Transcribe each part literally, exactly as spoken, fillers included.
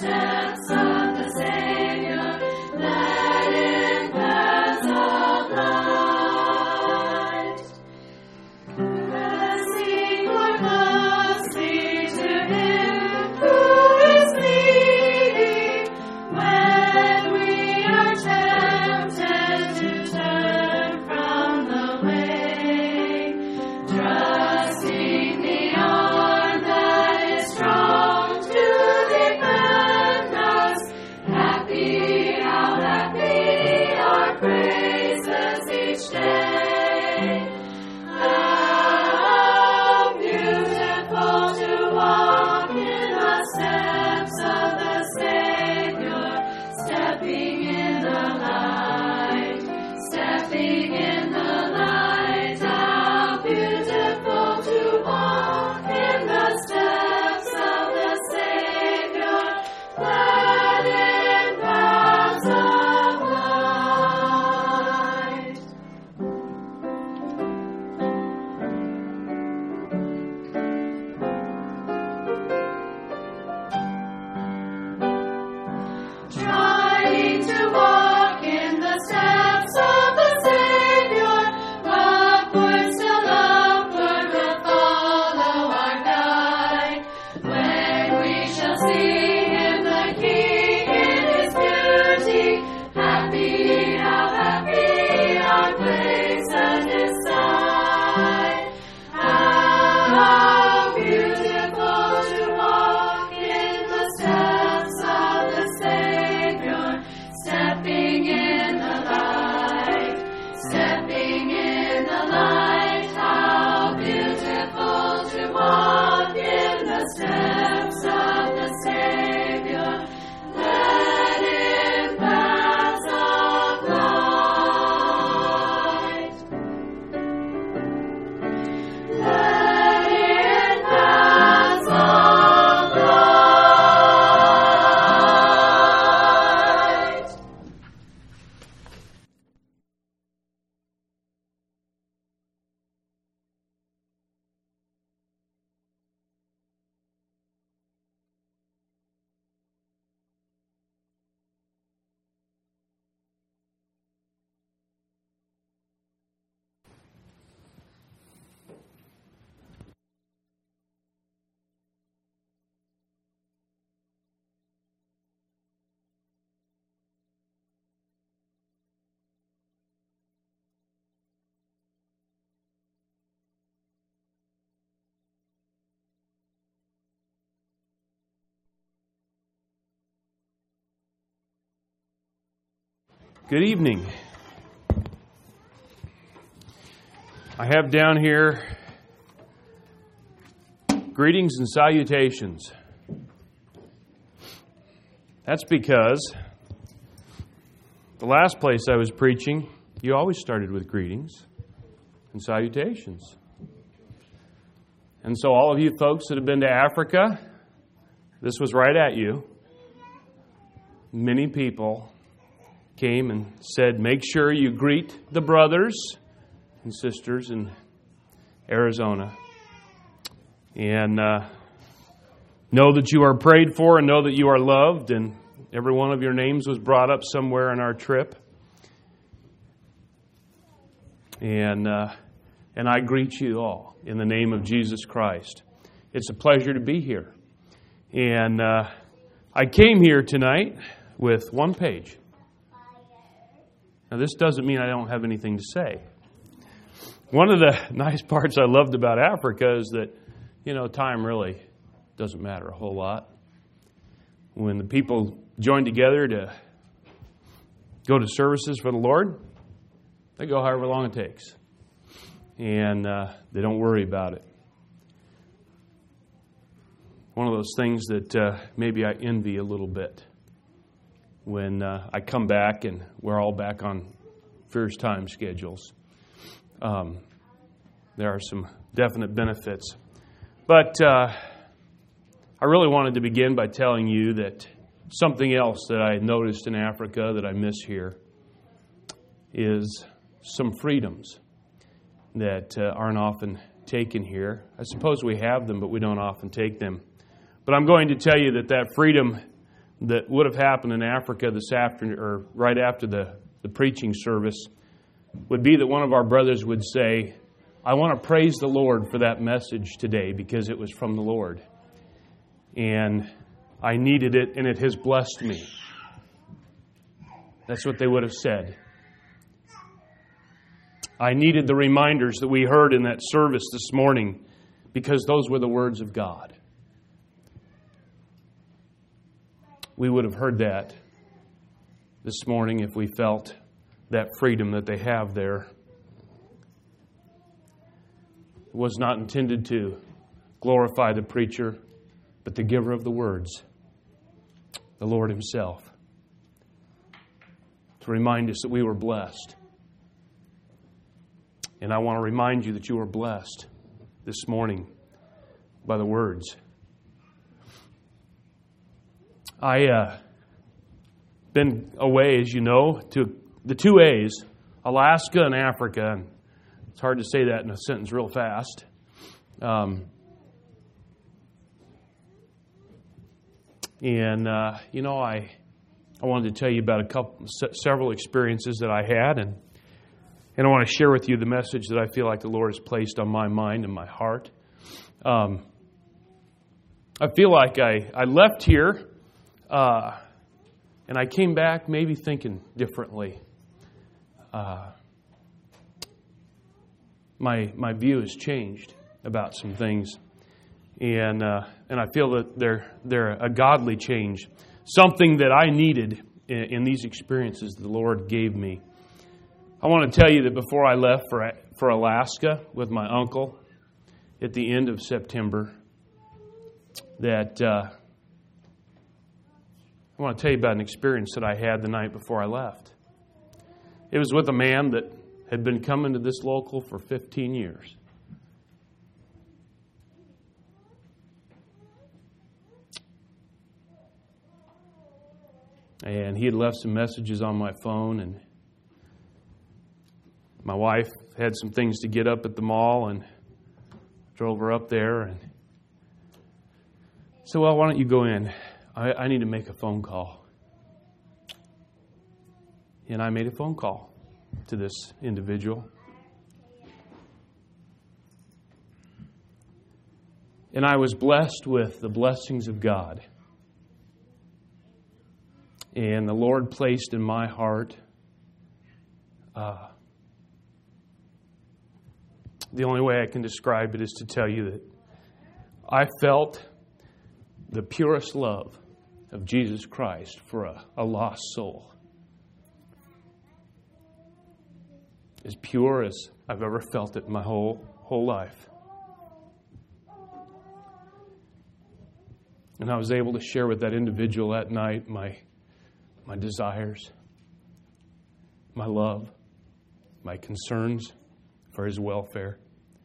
Good evening. I have down here greetings and salutations. That's because the last place I was preaching, you always started with greetings and salutations. And so all of you folks that have been to Africa, this was right at you. Many people came and said, make sure you greet the brothers and sisters in Arizona. And uh, know that you are prayed for and know that you are loved. And every one of your names was brought up somewhere in our trip. And, uh, and I greet you all in the name of Jesus Christ. It's a pleasure to be here. And uh, I came here tonight with one page. Now, this doesn't mean I don't have anything to say. One of the nice parts I loved about Africa is that, you know, time really doesn't matter a whole lot. When the people join together to go to services for the Lord, they go however long it takes. And uh, they don't worry about it. One of those things that uh, maybe I envy a little bit. When uh, I come back and we're all back on fierce time schedules. Um, there are some definite benefits. But uh, I really wanted to begin by telling you that something else that I noticed in Africa that I miss here is some freedoms that uh, aren't often taken here. I suppose we have them, but we don't often take them. But I'm going to tell you that that freedom that would have happened in Africa this afternoon, or right after the, the preaching service, would be that one of our brothers would say, I want to praise the Lord for that message today because it was from the Lord. And I needed it, and it has blessed me. That's what they would have said. I needed the reminders that we heard in that service this morning because those were the words of God. We would have heard that this morning if we felt that freedom that they have there. It was not intended to glorify the preacher, but the giver of the words, the Lord Himself, to remind us that we were blessed. And I want to remind you that you were blessed this morning by the words. I uh, been away, as you know, to the two A's, Alaska and Africa. And it's hard to say that in a sentence real fast. Um, and, uh, you know, I I wanted to tell you about a couple, several experiences that I had. And, and I want to share with you the message that I feel like the Lord has placed on my mind and my heart. Um, I feel like I, I left here uh, and I came back maybe thinking differently. Uh, my my view has changed about some things, and uh, and I feel that they're they're a godly change, something that I needed in, in these experiences the Lord gave me. I want to tell you that before I left for for Alaska with my uncle at the end of September, that uh, I want to tell you about an experience that I had the night before I left. It was with a man that had been coming to this local for fifteen years. And he had left some messages on my phone, and my wife had some things to get up at the mall and drove her up there and said, well, why don't you go in? I, I need to make a phone call. And I made a phone call to this individual. And I was blessed with the blessings of God. And the Lord placed in my heart uh, the only way I can describe it is to tell you that I felt the purest love of Jesus Christ for a, a lost soul. As pure as I've ever felt it in my whole whole life. And I was able to share with that individual that night my my desires, my love, my concerns for his welfare.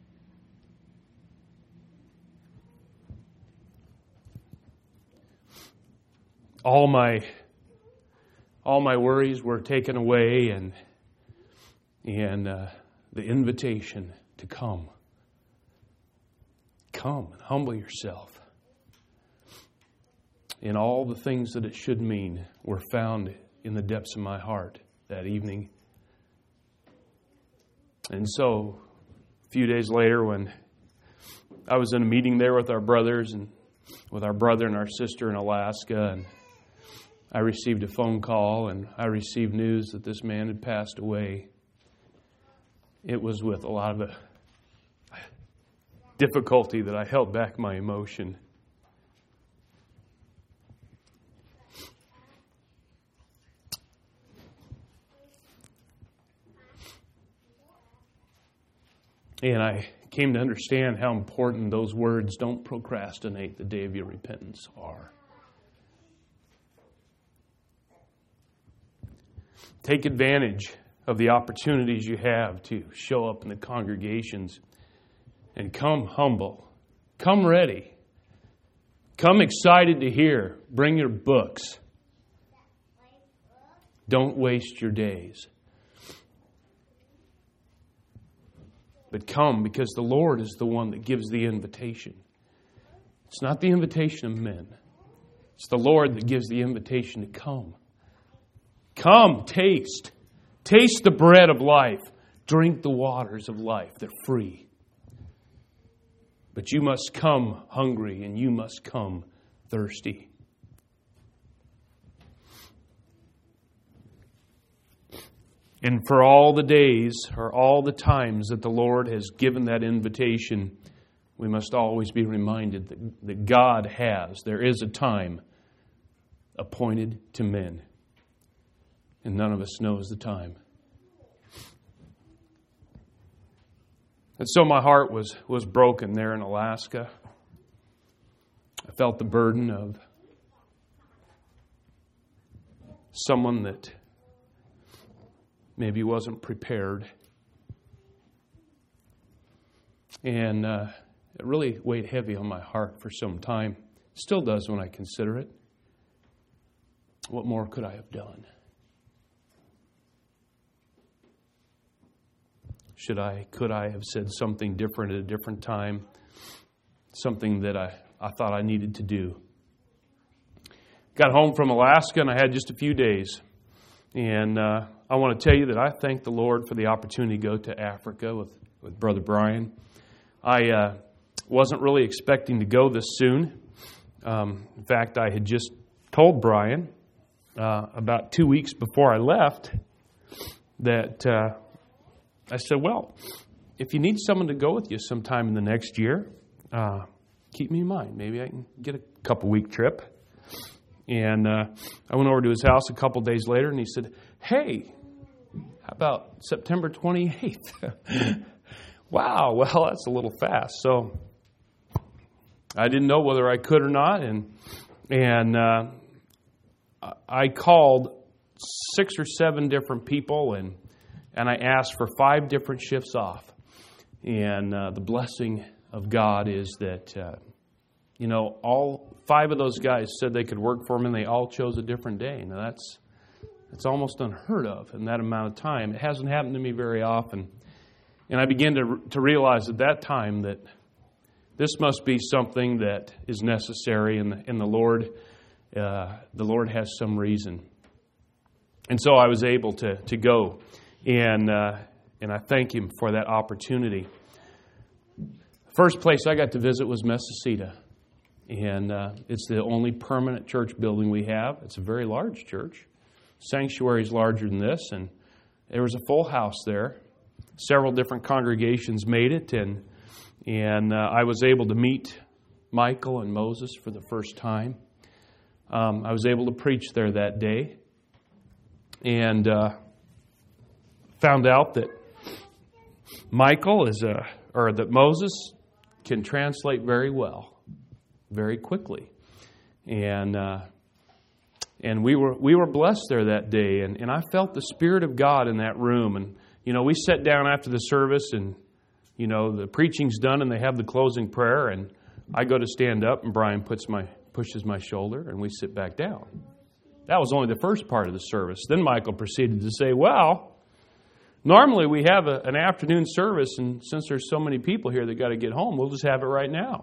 All my all my worries were taken away, and and uh, the invitation to come. Come and humble yourself. And all the things that it should mean were found in the depths of my heart that evening. And so, a few days later, when I was in a meeting there with our brothers and with our brother and our sister in Alaska, and I received a phone call and I received news that this man had passed away. It was with a lot of difficulty that I held back my emotion. And I came to understand how important those words, "Don't procrastinate the day of your repentance," are. Take advantage of the opportunities you have to show up in the congregations and come humble. Come ready. Come excited to hear. Bring your books. Don't waste your days. But come, because the Lord is the one that gives the invitation. It's not the invitation of men. It's the Lord that gives the invitation to come. Come, taste. Taste the bread of life. Drink the waters of life. They're free. But you must come hungry and you must come thirsty. And for all the days or all the times that the Lord has given that invitation, we must always be reminded that, that God has, there is a time appointed to men. And none of us knows the time. And so my heart was, was broken there in Alaska. I felt the burden of someone that maybe wasn't prepared. And uh, it really weighed heavy on my heart for some time. It still does when I consider it. What more could I have done? Should I, could I have said something different at a different time? Something that I, I thought I needed to do. Got home from Alaska and I had just a few days. And uh, I want to tell you that I thank the Lord for the opportunity to go to Africa with, with Brother Brian. I uh, wasn't really expecting to go this soon. Um, in fact, I had just told Brian uh, about two weeks before I left that uh, I said, well, if you need someone to go with you sometime in the next year, uh, keep me in mind. Maybe I can get a couple week trip. And uh, I went over to his house a couple days later, and he said, hey, how about September twenty-eighth? Wow, well, that's a little fast. So I didn't know whether I could or not, and and uh, I called six or seven different people, and and I asked for five different shifts off. And uh, the blessing of God is that, uh, you know, all five of those guys said they could work for him, and they all chose a different day. Now, that's that's almost unheard of in that amount of time. It hasn't happened to me very often. And I began to to realize at that time that this must be something that is necessary, and the, and the Lord, uh, the Lord has some reason. And so I was able to to go, and uh, and I thank Him for that opportunity. First place I got to visit was Messacita, and uh, it's the only permanent church building we have. It's a very large church. Sanctuary is larger than this, and there was a full house there. Several different congregations made it, and and uh, I was able to meet Michael and Moses for the first time. Um, I was able to preach there that day, and uh, found out that Michael is a, or that Moses can translate very well, very quickly, and uh, and we were we were blessed there that day, and, and I felt the Spirit of God in that room. And you know, we sat down after the service, and you know, the preaching's done, and they have the closing prayer, and I go to stand up, and Brian puts my pushes my shoulder, and we sit back down. That was only the first part of the service. Then Michael proceeded to say, well, normally we have a, an afternoon service, and since there's so many people here that got to get home, we'll just have it right now.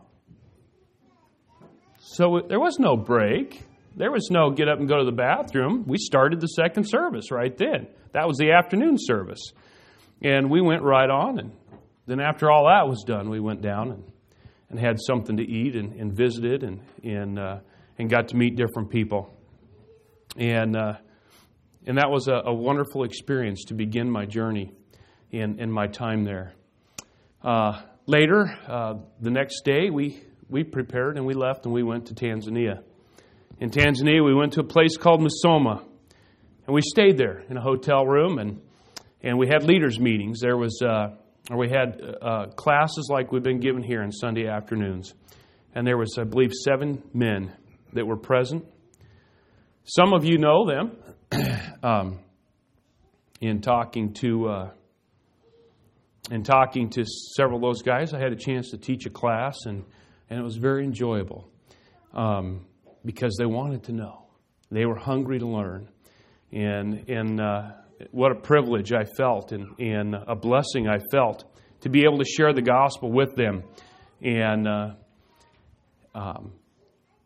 So there was no break. There was no get up and go to the bathroom. We started the second service right then. That was the afternoon service. And we went right on, and then after all that was done, we went down and, and had something to eat and, and visited and and, uh, and got to meet different people. And uh, and that was a, a wonderful experience to begin my journey in, in my time there. Uh, later, uh, the next day, we, we prepared and we left and we went to Tanzania. In Tanzania, we went to a place called Musoma, and we stayed there in a hotel room, and and we had leaders meetings. There was, uh, or we had uh, classes like we've been given here on Sunday afternoons, and there was, I believe, seven men that were present. Some of you know them. um, in talking to uh, in talking to several of those guys, I had a chance to teach a class, and and it was very enjoyable. Um, because they wanted to know. They were hungry to learn. And and uh, what a privilege I felt, and, and a blessing I felt to be able to share the gospel with them. And uh, um,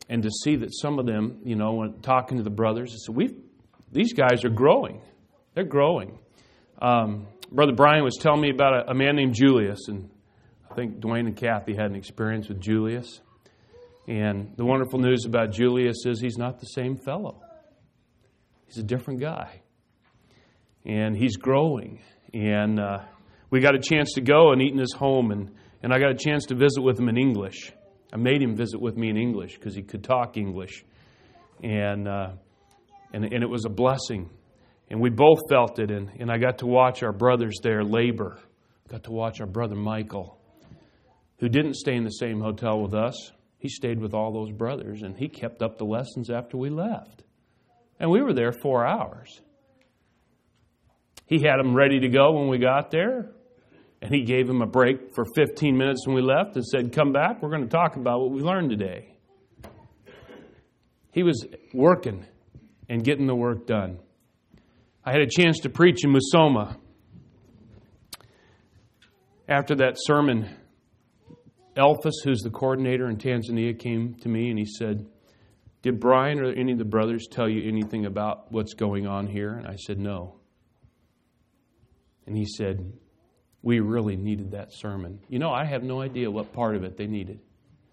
and to see that some of them, you know, when talking to the brothers, I said, "We, these guys are growing. They're growing." Um, Brother Brian was telling me about a, a man named Julius, and I think Dwayne and Kathy had an experience with Julius. And the wonderful news about Julius is he's not the same fellow. He's a different guy. And he's growing. And uh, we got a chance to go and eat in his home, and, and I got a chance to visit with him in English. I made him visit with me in English because he could talk English. And, uh, and, and it was a blessing. And we both felt it, and, and I got to watch our brothers there labor. Got to watch our brother Michael, who didn't stay in the same hotel with us. He stayed with all those brothers, and he kept up the lessons after we left. And we were there four hours. He had them ready to go when we got there, and he gave them a break for fifteen minutes when we left and said, "Come back, we're going to talk about what we learned today." He was working and getting the work done. I had a chance to preach in Musoma. After that sermon, Elphus, who's the coordinator in Tanzania, came to me and he said, "Did Brian or any of the brothers tell you anything about what's going on here?" And I said, "No." And he said, "We really needed that sermon." You know, I have no idea what part of it they needed.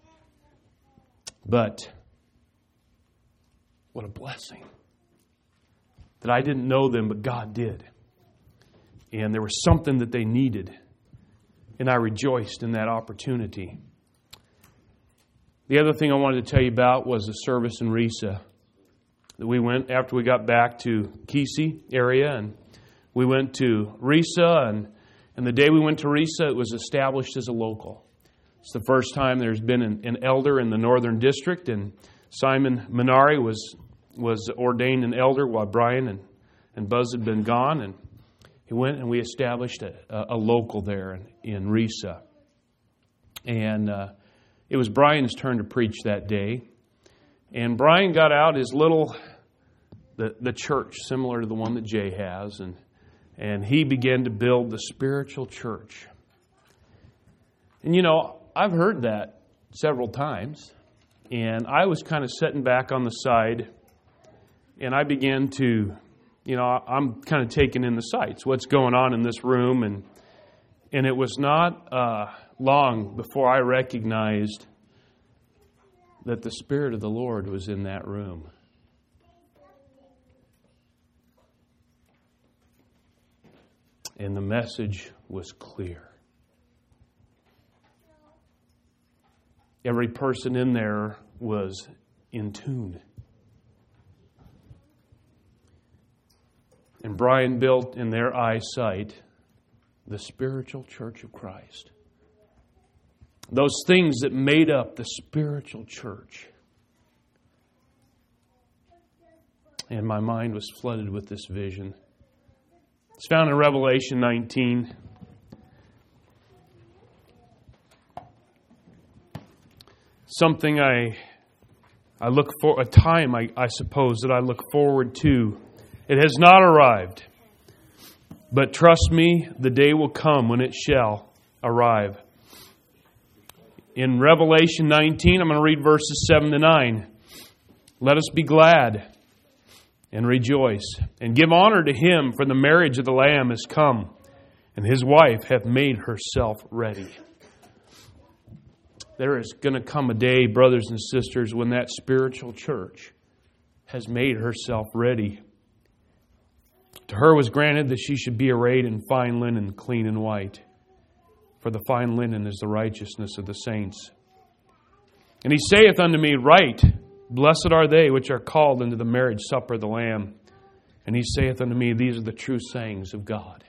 But what a blessing that I didn't know them, but God did. And there was something that they needed. And I rejoiced in that opportunity. The other thing I wanted to tell you about was a service in Risa that we went after we got back to Kisi area, and we went to Risa, and, and the day we went to Risa, it was established as a local. It's the first time there's been an, an elder in the Northern District, and Simon Minari was was ordained an elder while Brian and, and Buzz had been gone, and he went and we established a, a, a local there in, in Risa. And uh, it was Brian's turn to preach that day. And Brian got out his little, the, the church, similar to the one that Jay has, and, and he began to build the spiritual church. And you know, I've heard that several times, and I was kind of sitting back on the side, and I began to, you know, I'm kind of taking in the sights, what's going on in this room. And and it was not uh, long before I recognized that the Spirit of the Lord was in that room. And the message was clear. Every person in there was in tune. And Brian built in their eyesight the spiritual church of Christ. Those things that made up the spiritual church. And my mind was flooded with this vision. It's found in Revelation nineteen. Something I I look for, a time I, I suppose that I look forward to. It has not arrived, but trust me, the day will come when it shall arrive. In Revelation nineteen, I'm going to read verses seven to nine. "Let us be glad and rejoice, and give honor to him, for the marriage of the Lamb is come, and his wife hath made herself ready." There is going to come a day, brothers and sisters, when that spiritual church has made herself ready. To her was granted that she should be arrayed in fine linen, clean and white. For the fine linen is the righteousness of the saints. And he saith unto me, "Right, blessed are they which are called into the marriage supper of the Lamb." And he saith unto me, "These are the true sayings of God."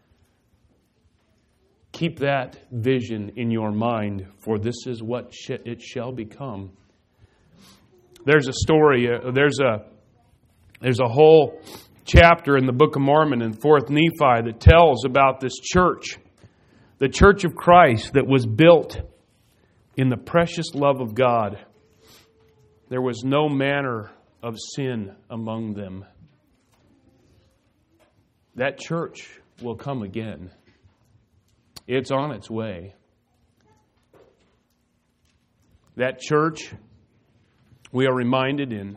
Keep that vision in your mind, for this is what it shall become. There's a story, there's a, there's a whole chapter in the Book of Mormon and Fourth Nephi that tells about this church, the church of Christ that was built in the precious love of God. There was no manner of sin among them. That church will come again. It's on its way. That church We are reminded in,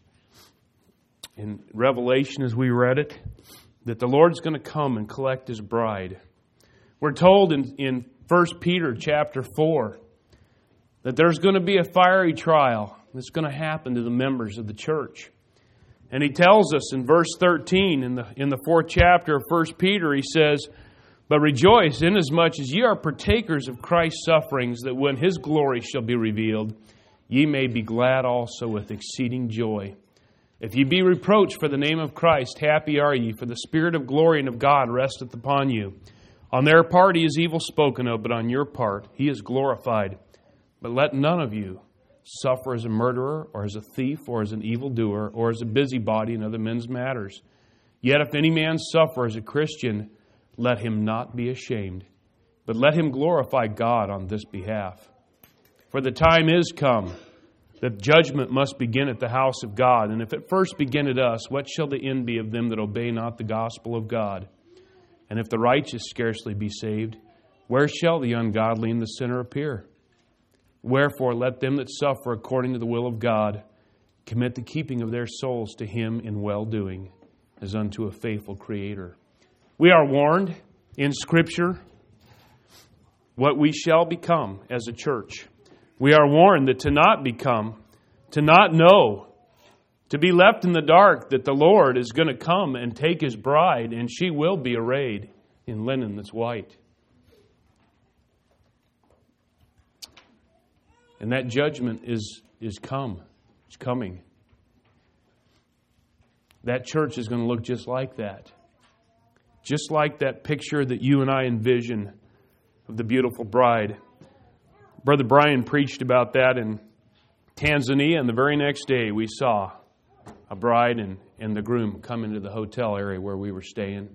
in Revelation as we read it that the Lord's going to come and collect His bride. We're told in, in First Peter chapter four that there's going to be a fiery trial that's going to happen to the members of the church. And he tells us in verse thirteen, in the in the fourth chapter of First Peter, he says, "But rejoice inasmuch as ye are partakers of Christ's sufferings, that when His glory shall be revealed, ye may be glad also with exceeding joy. If ye be reproached for the name of Christ, happy are ye, for the Spirit of glory and of God resteth upon you. On their part He is evil spoken of, but on your part He is glorified. But let none of you suffer as a murderer, or as a thief, or as an evildoer, or as a busybody in other men's matters. Yet if any man suffer as a Christian, let him not be ashamed, but let him glorify God on this behalf. For the time is come that judgment must begin at the house of God. And if it first begin at us, what shall the end be of them that obey not the gospel of God? And if the righteous scarcely be saved, where shall the ungodly and the sinner appear? Wherefore let them that suffer according to the will of God commit the keeping of their souls to Him in well-doing, as unto a faithful Creator." We are warned in Scripture what we shall become as a church. We are warned that to not become, to not know, to be left in the dark, that the Lord is going to come and take His bride, and she will be arrayed in linen that's white. And that judgment is, is come. It's coming. That church is going to look just like that. Just like that picture that you and I envision of the beautiful bride. Brother Brian preached about that in Tanzania, and the very next day we saw a bride and, and the groom come into the hotel area where we were staying.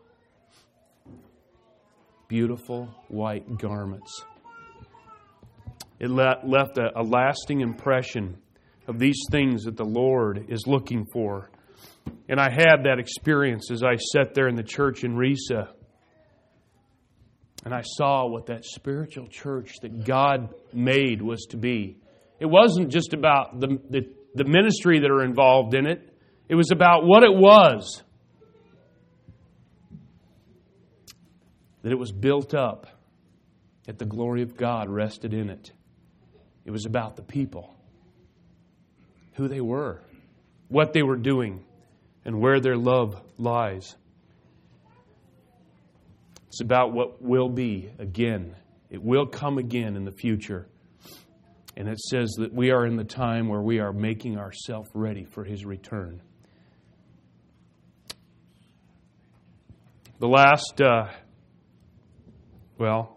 Beautiful white garments. It left a, a lasting impression of these things that the Lord is looking for. And I had that experience as I sat there in the church in Risa. And I saw what that spiritual church that God made was to be. It wasn't just about the, the, the ministry that are involved in it. It was about what it was. That it was built up. That the glory of God rested in it. It was about the people, who they were, what they were doing, and where their love lies. It's about what will be again. It will come again in the future. And it says that we are in the time where we are making ourselves ready for His return. The last, uh, well,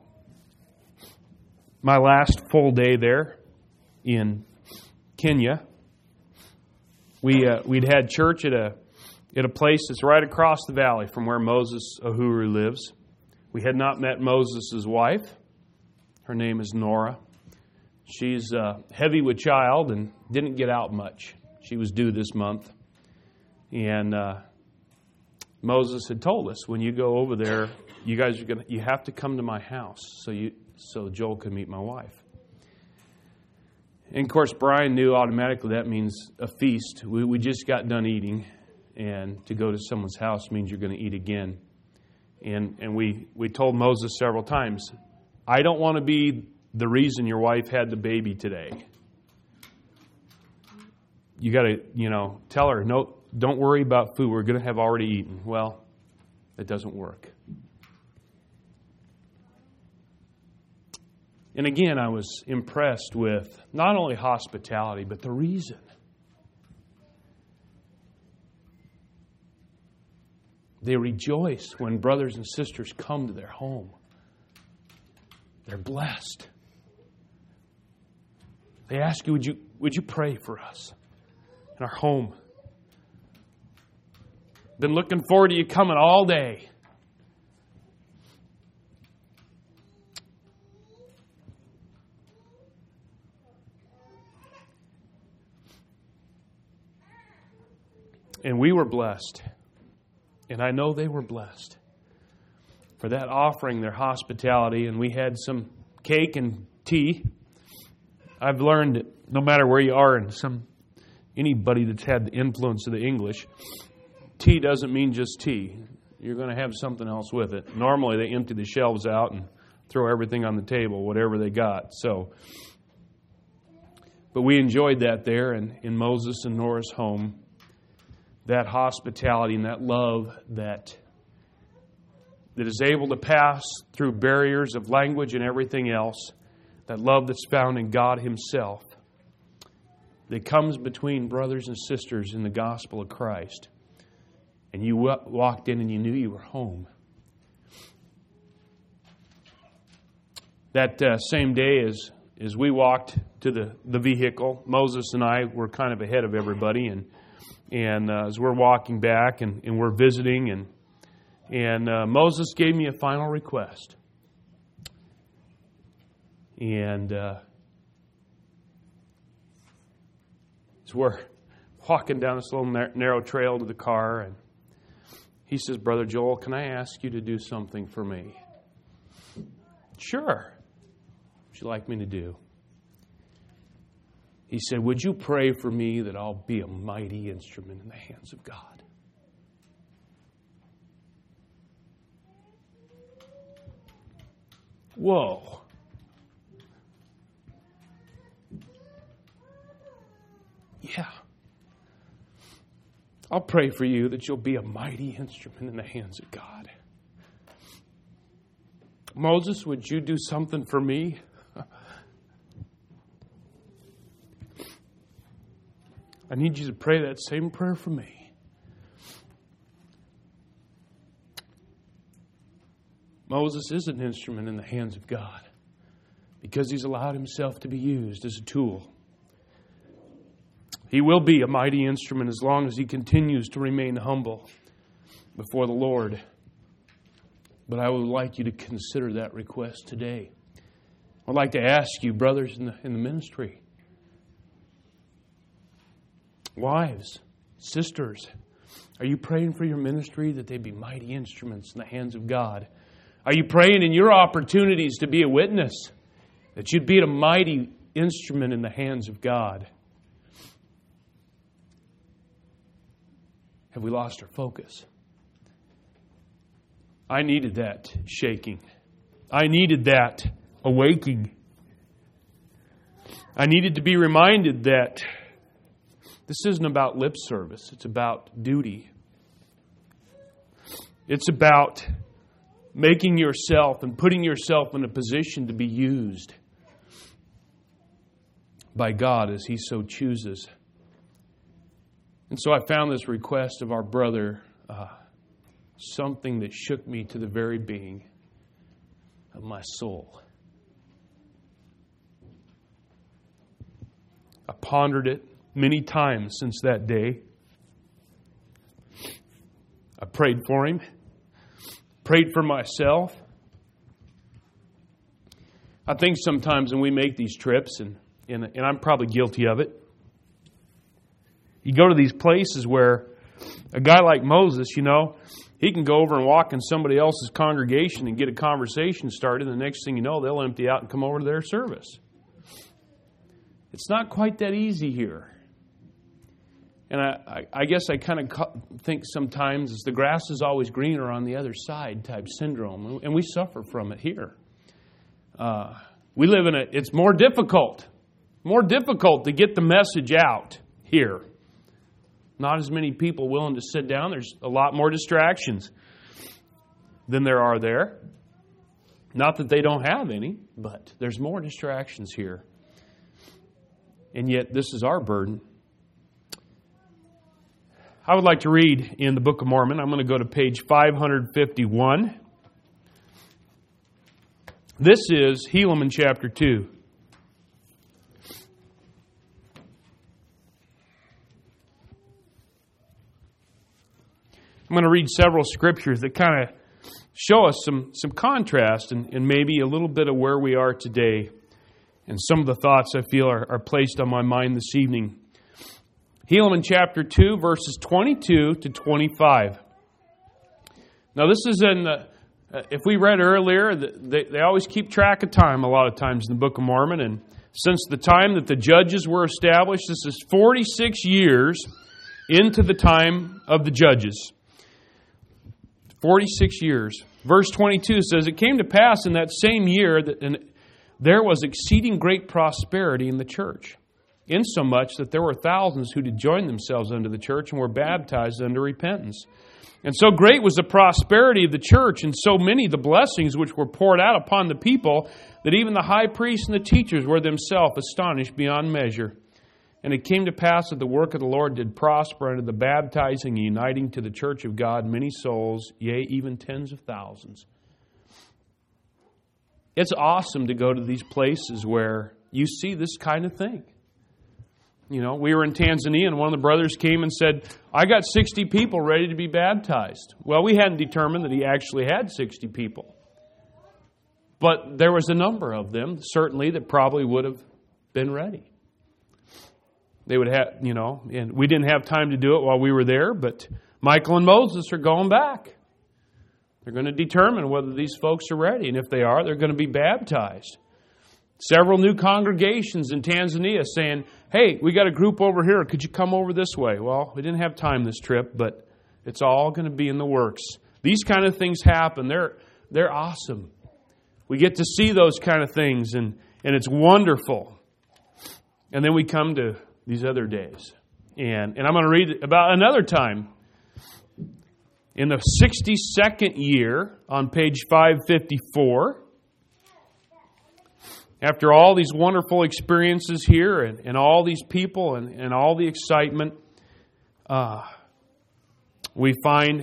my last full day there in Kenya, we uh, we'd had church at a at a place that's right across the valley from where Moses Uhuru lives. We had not met Moses' wife. Her name is Nora. She's uh, heavy with child and didn't get out much. She was due this month, and uh, Moses had told us, when you go over there, you guys are gonna you have to come to my house so you. so Joel could meet my wife. And of course, Brian knew automatically that means a feast. We, we just got done eating, and to go to someone's house means you're going to eat again. And and we, we told Moses several times, I don't want to be the reason your wife had the baby today. You got to, you know, tell her, no, don't worry about food. We're going to have already eaten. Well, that doesn't work. And again, I was impressed with not only hospitality, but the reason. They rejoice when brothers and sisters come to their home. They're blessed. They ask you, would you, would you pray for us in our home? Been looking forward to you coming all day. And we were blessed. And I know they were blessed for that offering, their hospitality. And we had some cake and tea. I've learned that no matter where you are, and some anybody that's had the influence of the English, tea doesn't mean just tea. You're going to have something else with it. Normally they empty the shelves out and throw everything on the table, whatever they got. So, but we enjoyed that there in, in Moses and Nora's home. That hospitality and that love that that is able to pass through barriers of language and everything else. That love that's found in God Himself. That comes between brothers and sisters in the gospel of Christ. And you walked in and you knew you were home. That uh, same day as, as we walked to the, the vehicle, Moses and I were kind of ahead of everybody. And, and uh, as we're walking back and, and we're visiting, and, and uh, Moses gave me a final request. And uh, as we're walking down this little narrow trail to the car, and he says, Brother Joel, can I ask you to do something for me? Sure. What would you like me to do? He said, would you pray for me that I'll be a mighty instrument in the hands of God? Whoa. Yeah. I'll pray for you that you'll be a mighty instrument in the hands of God. Moses, would you do something for me? I need you to pray that same prayer for me. Moses is an instrument in the hands of God because he's allowed himself to be used as a tool. He will be a mighty instrument as long as he continues to remain humble before the Lord. But I would like you to consider that request today. I'd like to ask you, brothers in the, in the ministry, wives, sisters, are you praying for your ministry that they be mighty instruments in the hands of God? Are you praying in your opportunities to be a witness that you'd be a mighty instrument in the hands of God? Have we lost our focus? I needed that shaking. I needed that awaking. I needed to be reminded that this isn't about lip service. It's about duty. It's about making yourself and putting yourself in a position to be used by God as He so chooses. And so I found this request of our brother uh, something that shook me to the very being of my soul. I pondered it many times since that day. I prayed for him, prayed for myself. I think sometimes when we make these trips, and, and, and I'm probably guilty of it, you go to these places where a guy like Moses, you know, he can go over and walk in somebody else's congregation and get a conversation started, and the next thing you know, they'll empty out and come over to their service. It's not quite that easy here. And I, I, I guess I kind of think sometimes it's the grass is always greener on the other side type syndrome, and we suffer from it here. Uh, we live in a, it's more difficult, more difficult to get the message out here. Not as many people willing to sit down. There's a lot more distractions than there are there. Not that they don't have any, but there's more distractions here. And yet this is our burden. I would like to read in the Book of Mormon. I'm going to go to page five fifty-one. This is Helaman chapter two. I'm going to read several scriptures that kind of show us some, some contrast and, and maybe a little bit of where we are today and some of the thoughts I feel are, are placed on my mind this evening. Helaman chapter two, verses twenty-two to twenty-five. Now this is in the, uh, if we read earlier, the, they, they always keep track of time a lot of times in the Book of Mormon, and since the time that the judges were established. This is forty-six years into the time of the judges. forty-six years. Verse twenty-two says, "It came to pass in that same year that an, there was exceeding great prosperity in the church, insomuch that there were thousands who did join themselves unto the church and were baptized unto repentance. And so great was the prosperity of the church, and so many the blessings which were poured out upon the people, that even the high priests and the teachers were themselves astonished beyond measure. And it came to pass that the work of the Lord did prosper unto the baptizing and uniting to the church of God many souls, yea, even tens of thousands." It's awesome to go to these places where you see this kind of thing. You know, we were in Tanzania and one of the brothers came and said, "I got sixty people ready to be baptized." Well, we hadn't determined that he actually had sixty people. But there was a number of them, certainly, that probably would have been ready. They would have, you know, and we didn't have time to do it while we were there, but Michael and Moses are going back. They're going to determine whether these folks are ready, and if they are, they're going to be baptized. Several new congregations in Tanzania saying, "Hey, we got a group over here. Could you come over this way?" Well, we didn't have time this trip, but it's all going to be in the works. These kind of things happen. They're they're awesome. We get to see those kind of things, and, and it's wonderful. And then we come to these other days. And, and I'm going to read about another time. In the sixty-second year, on page five fifty-four, after all these wonderful experiences here and, and all these people and, and all the excitement, uh, we find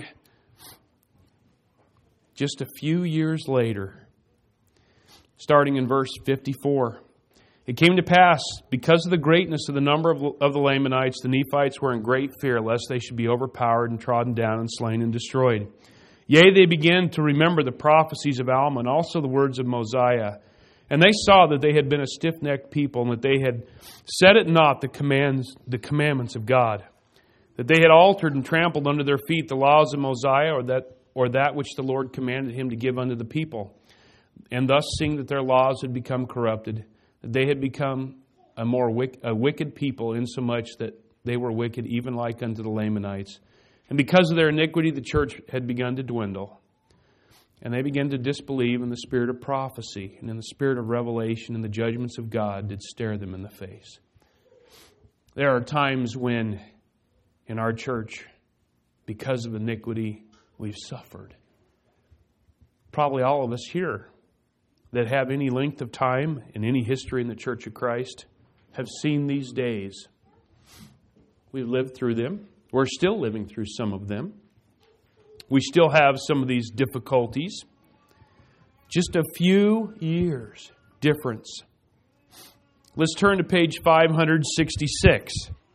just a few years later, starting in verse fifty-four, "It came to pass, because of the greatness of the number of, of the Lamanites, the Nephites were in great fear, lest they should be overpowered and trodden down and slain and destroyed. Yea, they began to remember the prophecies of Alma and also the words of Mosiah. And they saw that they had been a stiff-necked people, and that they had set at naught the commands, the commandments of God, that they had altered and trampled under their feet the laws of Mosiah, or that or that which the Lord commanded him to give unto the people. And thus, seeing that their laws had become corrupted, that they had become a more wick, a wicked people, insomuch that they were wicked even like unto the Lamanites. And because of their iniquity, the church had begun to dwindle. And they began to disbelieve in the spirit of prophecy and in the spirit of revelation, and the judgments of God did stare them in the face." There are times when in our church, because of iniquity, we've suffered. Probably all of us here that have any length of time in any history in the Church of Christ have seen these days. We've lived through them. We're still living through some of them. We still have some of these difficulties. Just a few years difference. Let's turn to page five sixty-six.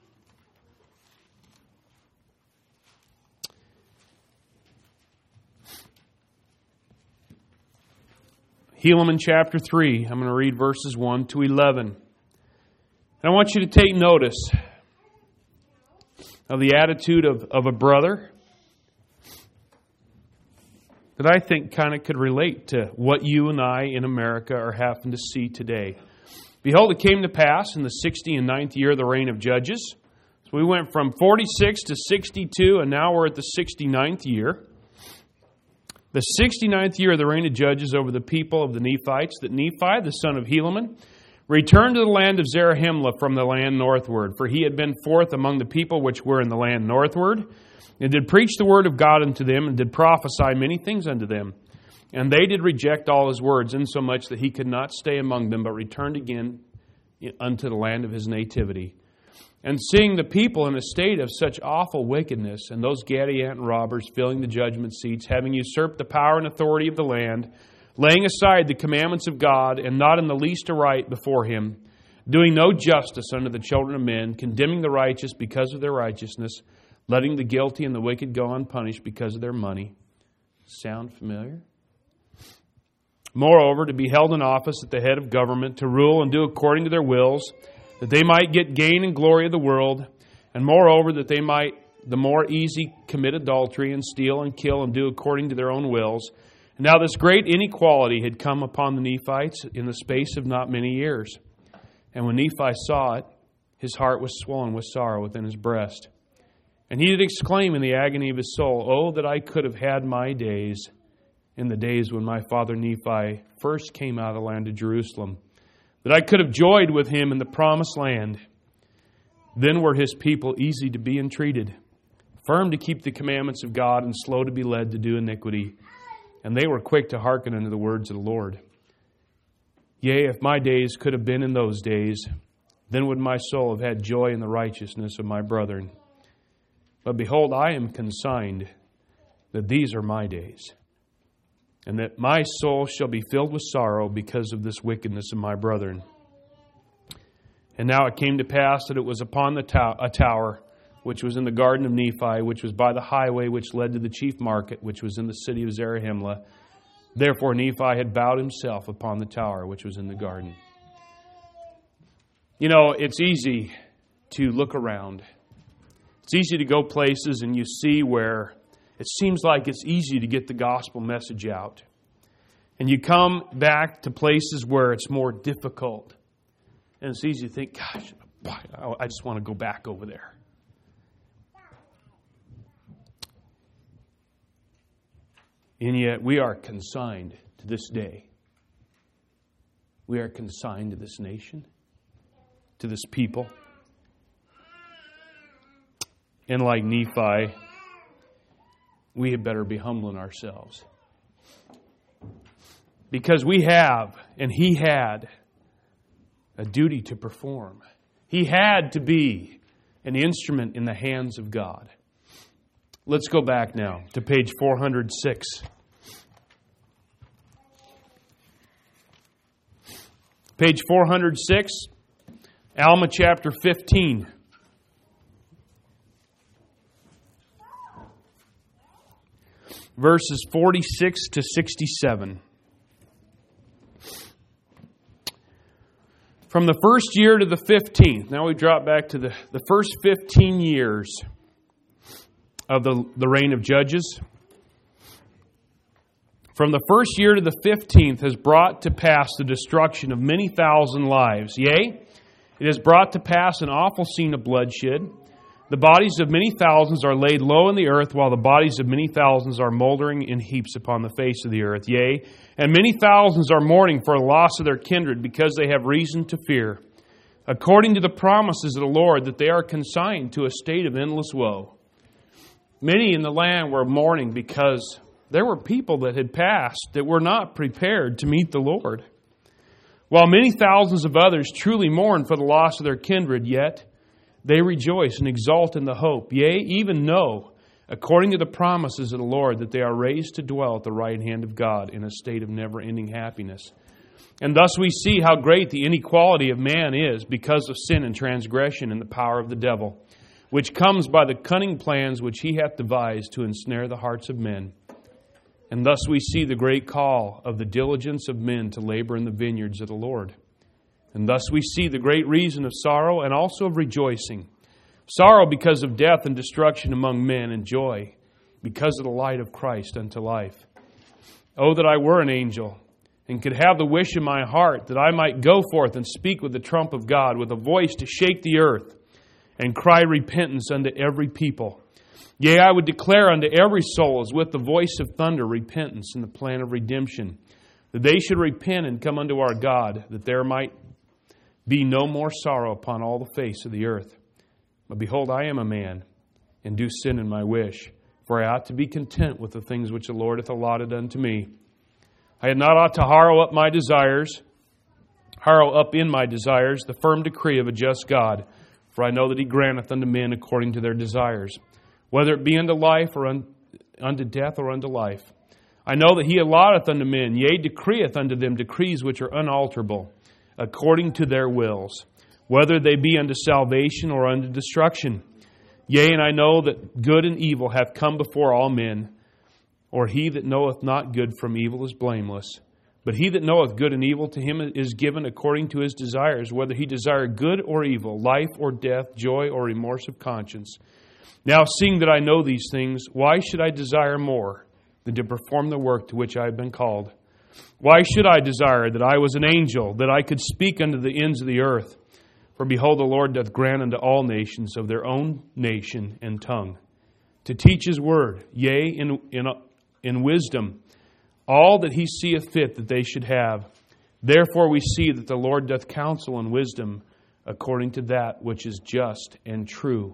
Helaman chapter three. I'm going to read verses one to eleven. And I want you to take notice of the attitude of, of a brother that I think kind of could relate to what you and I in America are having to see today. "Behold, it came to pass in the sixty and ninth year of the reign of Judges." So we went from forty-six to sixty-two, and now we're at the sixty-ninth year. "The sixty-ninth year of the reign of Judges over the people of the Nephites, that Nephi, the son of Helaman, returned to the land of Zarahemla from the land northward. For he had been forth among the people which were in the land northward, and did preach the word of God unto them, and did prophesy many things unto them. And they did reject all his words, insomuch that he could not stay among them, but returned again unto the land of his nativity. And seeing the people in a state of such awful wickedness, and those Gadianton robbers filling the judgment seats, having usurped the power and authority of the land, laying aside the commandments of God, and not in the least aright before him, doing no justice unto the children of men, condemning the righteous because of their righteousness, letting the guilty and the wicked go unpunished because of their money." Sound familiar? "Moreover, to be held in office at the head of government, to rule and do according to their wills, that they might get gain and glory of the world, and moreover, that they might the more easy commit adultery and steal and kill and do according to their own wills. And now this great inequality had come upon the Nephites in the space of not many years. And when Nephi saw it, his heart was swollen with sorrow within his breast. And he did exclaim in the agony of his soul, "Oh, that I could have had my days in the days when my father Nephi first came out of the land of Jerusalem, that I could have joyed with him in the promised land. Then were his people easy to be entreated, firm to keep the commandments of God, and slow to be led to do iniquity. And they were quick to hearken unto the words of the Lord. Yea, if my days could have been in those days, then would my soul have had joy in the righteousness of my brethren. But behold, I am consigned that these are my days, and that my soul shall be filled with sorrow because of this wickedness of my brethren. And now it came to pass that it was upon the to- a tower which was in the garden of Nephi, which was by the highway which led to the chief market, which was in the city of Zarahemla. Therefore Nephi had bowed himself upon the tower which was in the garden." You know, it's easy to look around. It's easy to go places and you see where it seems like it's easy to get the gospel message out. And you come back to places where it's more difficult. And it's easy to think, gosh, I just want to go back over there. And yet we are consigned to this day. We are consigned to this nation, to this people. And like Nephi, we had better be humbling ourselves. Because we have, and he had, a duty to perform. He had to be an instrument in the hands of God. Let's go back now to page four hundred six. Page four hundred six, Alma chapter fifteen. Verses forty-six to sixty-seven. From the first year to the fifteenth. Now we drop back to the, the first fifteen years of the, the reign of Judges. From the first year to the fifteenth has brought to pass the destruction of many thousand lives. Yea, it has brought to pass an awful scene of bloodshed. The bodies of many thousands are laid low in the earth, while the bodies of many thousands are moldering in heaps upon the face of the earth. Yea, and many thousands are mourning for the loss of their kindred, because they have reason to fear, according to the promises of the Lord, that they are consigned to a state of endless woe. Many in the land were mourning because there were people that had passed that were not prepared to meet the Lord. While many thousands of others truly mourn for the loss of their kindred, yet they rejoice and exult in the hope, yea, even know, according to the promises of the Lord, that they are raised to dwell at the right hand of God in a state of never-ending happiness. And thus we see how great the inequality of man is because of sin and transgression and the power of the devil, which comes by the cunning plans which he hath devised to ensnare the hearts of men. And thus we see the great call of the diligence of men to labor in the vineyards of the Lord. And thus we see the great reason of sorrow and also of rejoicing. Sorrow because of death and destruction among men, and joy because of the light of Christ unto life. Oh, that I were an angel, and could have the wish in my heart that I might go forth and speak with the trump of God, with a voice to shake the earth, and cry repentance unto every people. Yea, I would declare unto every soul, as with the voice of thunder, repentance and the plan of redemption, that they should repent and come unto our God, that there might be no more sorrow upon all the face of the earth. But behold, I am a man, and do sin in my wish, for I ought to be content with the things which the Lord hath allotted unto me. I had not ought to harrow up my desires, harrow up in my desires the firm decree of a just God, for I know that he granteth unto men according to their desires, whether it be unto life or un, unto death or unto life. I know that he allotteth unto men, yea, decreeth unto them decrees which are unalterable, according to their wills, whether they be unto salvation or unto destruction. Yea, and I know that good and evil have come before all men, or he that knoweth not good from evil is blameless. But he that knoweth good and evil, to him is given according to his desires, whether he desire good or evil, life or death, joy or remorse of conscience. Now, seeing that I know these things, why should I desire more than to perform the work to which I have been called? Why should I desire that I was an angel, that I could speak unto the ends of the earth? For behold, the Lord doth grant unto all nations of their own nation and tongue, to teach His word, yea, in, in, in wisdom, all that He seeth fit that they should have. Therefore we see that the Lord doth counsel in wisdom, according to that which is just and true.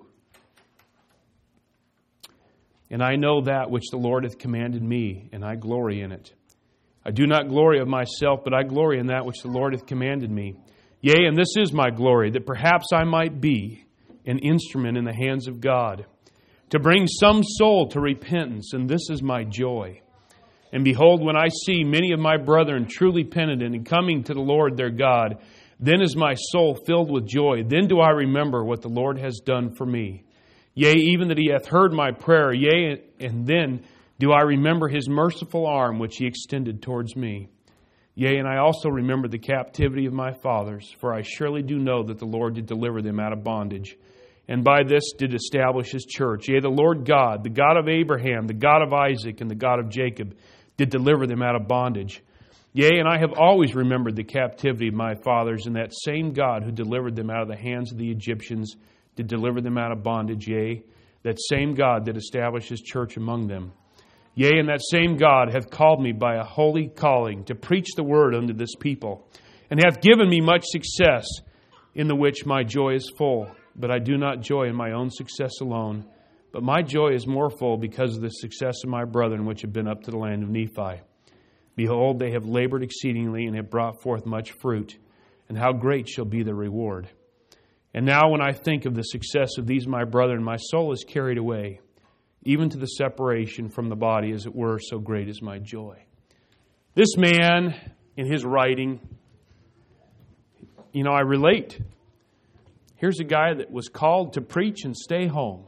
And I know that which the Lord hath commanded me, and I glory in it. I do not glory of myself, but I glory in that which the Lord hath commanded me. Yea, and this is my glory, that perhaps I might be an instrument in the hands of God, to bring some soul to repentance, and this is my joy. And behold, when I see many of my brethren truly penitent and coming to the Lord their God, then is my soul filled with joy. Then do I remember what the Lord has done for me. Yea, even that He hath heard my prayer. Yea, and then do I remember His merciful arm which He extended towards me. Yea, and I also remember the captivity of my fathers, for I surely do know that the Lord did deliver them out of bondage, and by this did establish His church. Yea, the Lord God, the God of Abraham, the God of Isaac, and the God of Jacob, did deliver them out of bondage. Yea, and I have always remembered the captivity of my fathers, and that same God who delivered them out of the hands of the Egyptians did deliver them out of bondage. Yea, that same God that established His church among them. Yea, and that same God hath called me by a holy calling to preach the word unto this people, and hath given me much success, in the which my joy is full. But I do not joy in my own success alone, but my joy is more full because of the success of my brethren which have been up to the land of Nephi. Behold, they have labored exceedingly, and have brought forth much fruit, and how great shall be their reward. And now when I think of the success of these my brethren, my soul is carried away, even to the separation from the body, as it were, so great is my joy. This man, in his writing, you know, I relate. Here's a guy that was called to preach and stay home.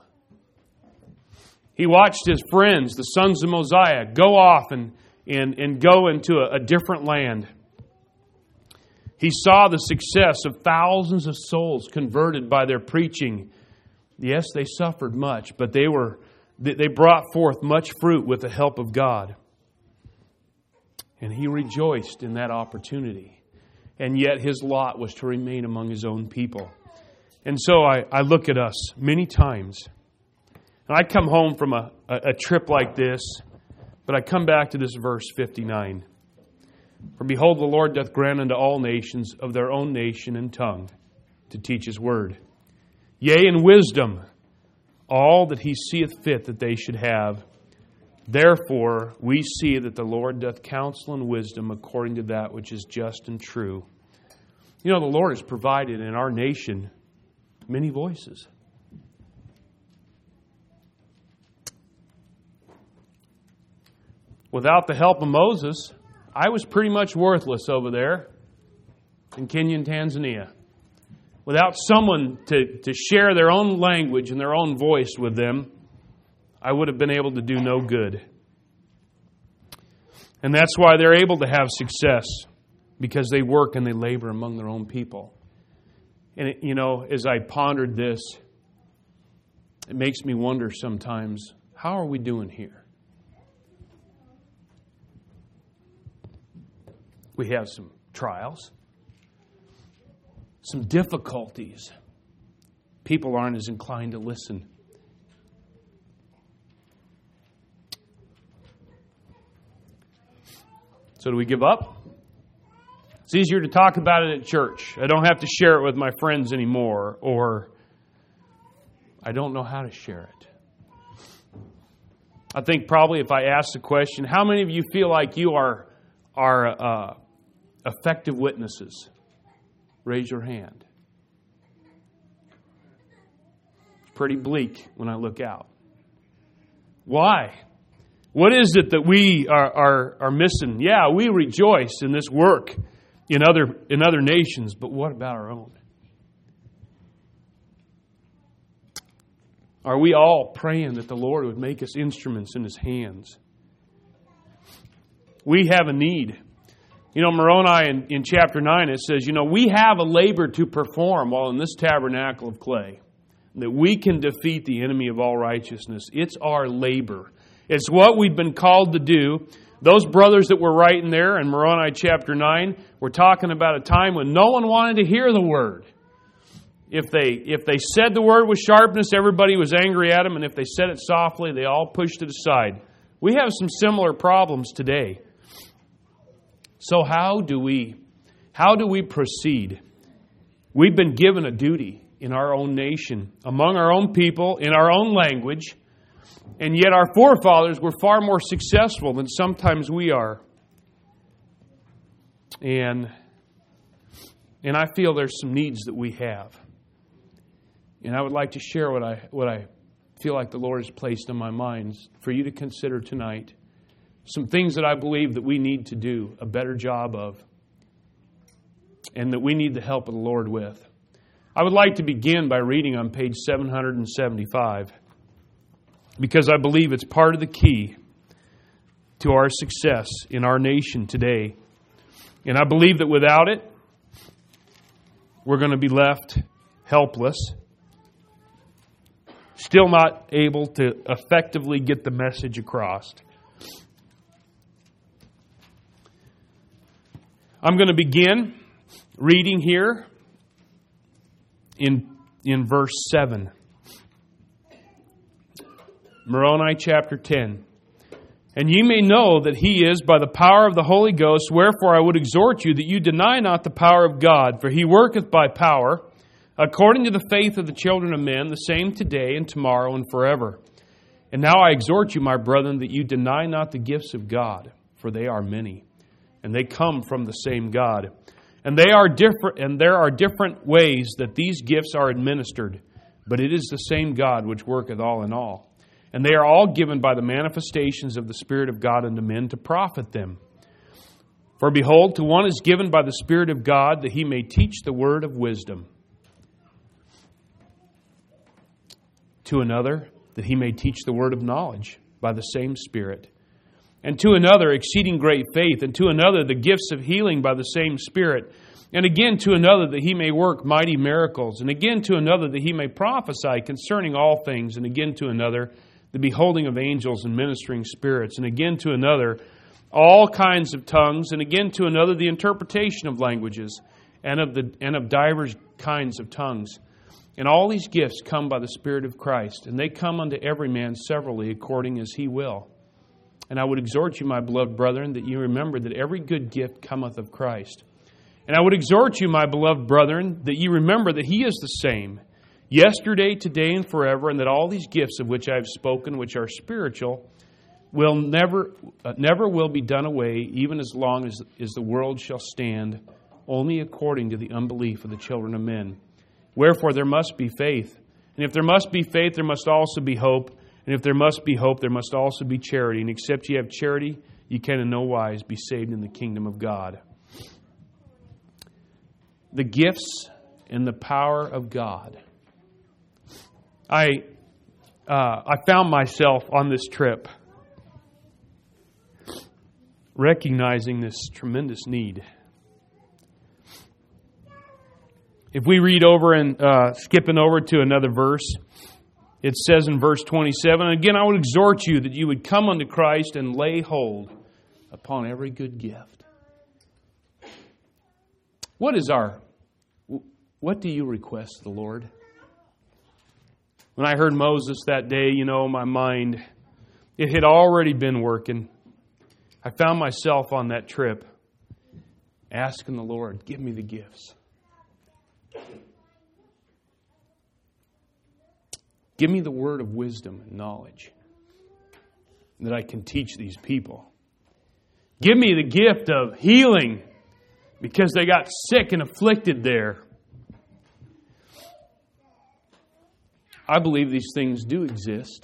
He watched his friends, the sons of Mosiah, go off and, and, and go into a, a different land. He saw the success of thousands of souls converted by their preaching. Yes, they suffered much, but they were they brought forth much fruit with the help of God. And he rejoiced in that opportunity. And yet his lot was to remain among his own people. And so I, I look at us many times. And I come home from a, a, a trip like this, but I come back to this verse fifty-nine. For behold, the Lord doth grant unto all nations of their own nation and tongue to teach His word. Yea, in wisdom, all that He seeth fit that they should have. Therefore, we see that the Lord doth counsel in wisdom according to that which is just and true. You know, the Lord has provided in our nation many voices. Without the help of Moses, I was pretty much worthless over there in Kenya and Tanzania. Without someone to, to share their own language and their own voice with them, I would have been able to do no good. And that's why they're able to have success, because they work and they labor among their own people. And, it, you know, as I pondered this, it makes me wonder sometimes, how are we doing here? We have some trials, some difficulties. People aren't as inclined to listen. So do we give up? It's easier to talk about it at church. I don't have to share it with my friends anymore, or I don't know how to share it. I think probably if I ask the question, how many of you feel like you are, are uh, effective witnesses? Raise your hand. It's pretty bleak when I look out. Why? What is it that we are, are, are missing? Yeah, we rejoice in this work in other, in other nations, but what about our own? Are we all praying that the Lord would make us instruments in His hands? We have a need. You know, Moroni in, in chapter nine, it says, you know, we have a labor to perform while in this tabernacle of clay, that we can defeat the enemy of all righteousness. It's our labor. It's what we've been called to do. Those brothers that were writing there in Moroni chapter nine were talking about a time when no one wanted to hear the Word. If they if they said the Word with sharpness, everybody was angry at them, and if they said it softly, they all pushed it aside. We have some similar problems today. So how do we how do we proceed? We've been given a duty in our own nation, among our own people, in our own language, and yet our forefathers were far more successful than sometimes we are. And, and I feel there's some needs that we have. And I would like to share what I what I feel like the Lord has placed in my mind for you to consider tonight. Some things that I believe that we need to do a better job of, and that we need the help of the Lord with. I would like to begin by reading on page seven seventy-five, because I believe it's part of the key to our success in our nation today. And I believe that without it, we're going to be left helpless, still not able to effectively get the message across. I'm going to begin reading here in, in verse seven. Moroni chapter ten. And ye may know that he is by the power of the Holy Ghost, wherefore I would exhort you that you deny not the power of God, for he worketh by power, according to the faith of the children of men, the same today and tomorrow and forever. And now I exhort you, my brethren, that you deny not the gifts of God, for they are many, and they come from the same God. And they are different, and there are different ways that these gifts are administered, but it is the same God which worketh all in all. And they are all given by the manifestations of the Spirit of God unto men to profit them. For behold, to one is given by the Spirit of God that he may teach the word of wisdom. To another, that he may teach the word of knowledge by the same Spirit. And to another, exceeding great faith. And to another, the gifts of healing by the same Spirit. And again to another, that he may work mighty miracles. And again to another, that he may prophesy concerning all things. And again to another, the beholding of angels and ministering spirits. And again to another, all kinds of tongues. And again to another, the interpretation of languages and of the and of divers kinds of tongues. And all these gifts come by the Spirit of Christ, and they come unto every man severally according as he will. And I would exhort you, my beloved brethren, that you remember that every good gift cometh of Christ. And I would exhort you, my beloved brethren, that you remember that he is the same, yesterday, today, and forever, and that all these gifts of which I have spoken, which are spiritual, will never uh, never will be done away, even as long as, as the world shall stand, only according to the unbelief of the children of men. Wherefore there must be faith. And if there must be faith, there must also be hope. And if there must be hope, there must also be charity. And except ye have charity, ye can in no wise be saved in the kingdom of God. The gifts and the power of God. I uh, I found myself on this trip recognizing this tremendous need. If we read over and uh, skipping over to another verse, it says in verse twenty-seven, and again I would exhort you that you would come unto Christ and lay hold upon every good gift. What is our, what do you request of the Lord? When I heard Moses that day, you know, my mind, it had already been working. I found myself on that trip asking the Lord, give me the gifts. Give me the word of wisdom and knowledge that I can teach these people. Give me the gift of healing because they got sick and afflicted there. I believe these things do exist.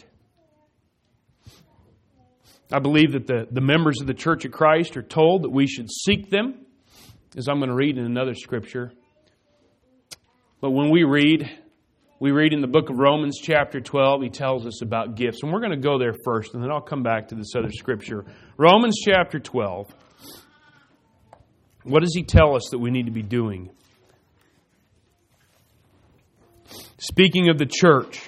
I believe that the, the members of the Church of Christ are told that we should seek them, as I'm going to read in another scripture. But when we read, we read in the book of Romans chapter twelve, he tells us about gifts. And we're going to go there first, and then I'll come back to this other scripture. Romans chapter twelve. What does he tell us that we need to be doing? Speaking of the church,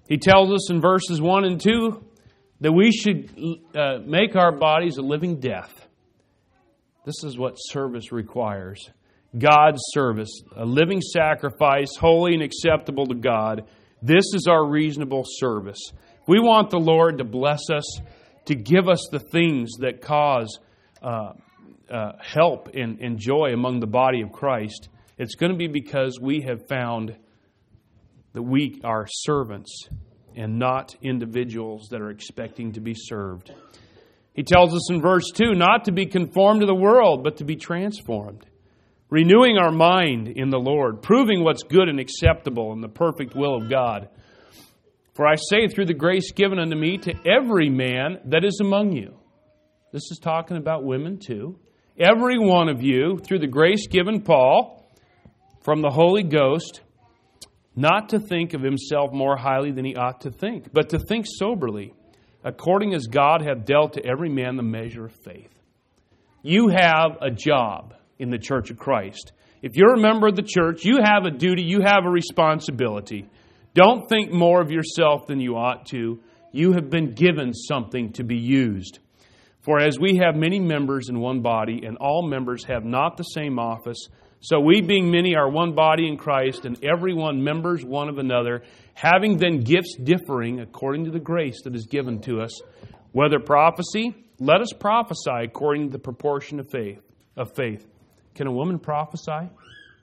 He tells us in verses one and two that we should uh, make our bodies a living death. This is what service requires. God's service, a living sacrifice, holy and acceptable to God. This is our reasonable service. We want the Lord to bless us, to give us the things that cause uh, uh, help and, and joy among the body of Christ. It's going to be because we have found that we are servants and not individuals that are expecting to be served. He tells us in verse two not to be conformed to the world, but to be transformed. Renewing our mind in the Lord, proving what's good and acceptable in the perfect will of God. For I say, through the grace given unto me, to every man that is among you. This is talking about women too. Every one of you, through the grace given Paul from the Holy Ghost, not to think of himself more highly than he ought to think, but to think soberly, according as God hath dealt to every man the measure of faith. You have a job in the Church of Christ. If you're a member of the church, you have a duty, you have a responsibility. Don't think more of yourself than you ought to. You have been given something to be used. For as we have many members in one body, and all members have not the same office, so we being many are one body in Christ, and every one members one of another, having then gifts differing according to the grace that is given to us. Whether prophecy, let us prophesy according to the proportion of faith. Of faith. Can a woman prophesy?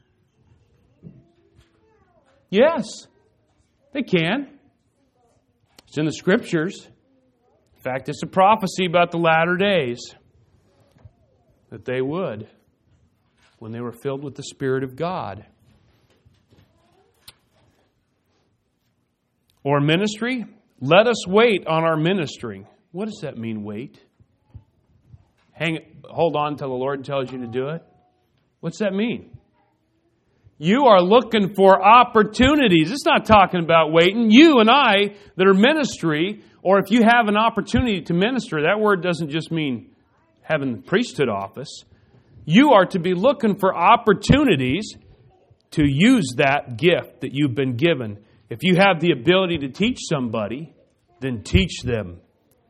Yes, they can. It's in the Scriptures. In fact, it's a prophecy about the latter days that they would when they were filled with the Spirit of God. Or ministry, let us wait on our ministering. What does that mean, wait? Hang, hold on until the Lord tells you to do it? What's that mean? You are looking for opportunities. It's not talking about waiting. You and I that are ministry, or if you have an opportunity to minister, that word doesn't just mean having the priesthood office. You are to be looking for opportunities to use that gift that you've been given. If you have the ability to teach somebody, then teach them.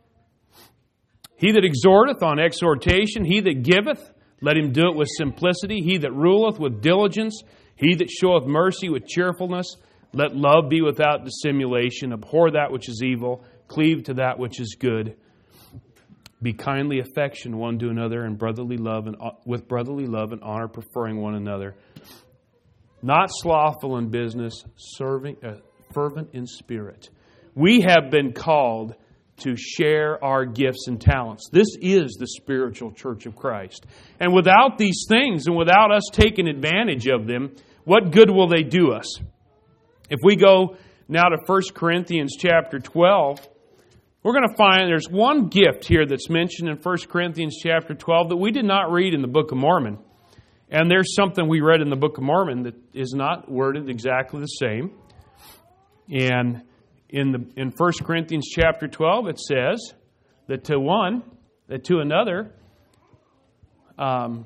He that exhorteth on exhortation, he that giveth, let him do it with simplicity. He that ruleth with diligence, he that showeth mercy with cheerfulness. Let love be without dissimulation. Abhor that which is evil. Cleave to that which is good. Be kindly affection one to another, and brotherly love and with brotherly love and honor, preferring one another. Not slothful in business, serving, uh, fervent in spirit. We have been called to share our gifts and talents. This is the spiritual church of Christ. And without these things, and without us taking advantage of them, what good will they do us? If we go now to First Corinthians chapter twelve, we're going to find there's one gift here that's mentioned in First Corinthians chapter twelve that we did not read in the Book of Mormon. And there's something we read in the Book of Mormon that is not worded exactly the same. And in the in First Corinthians chapter twelve, it says that to one, that to another, um,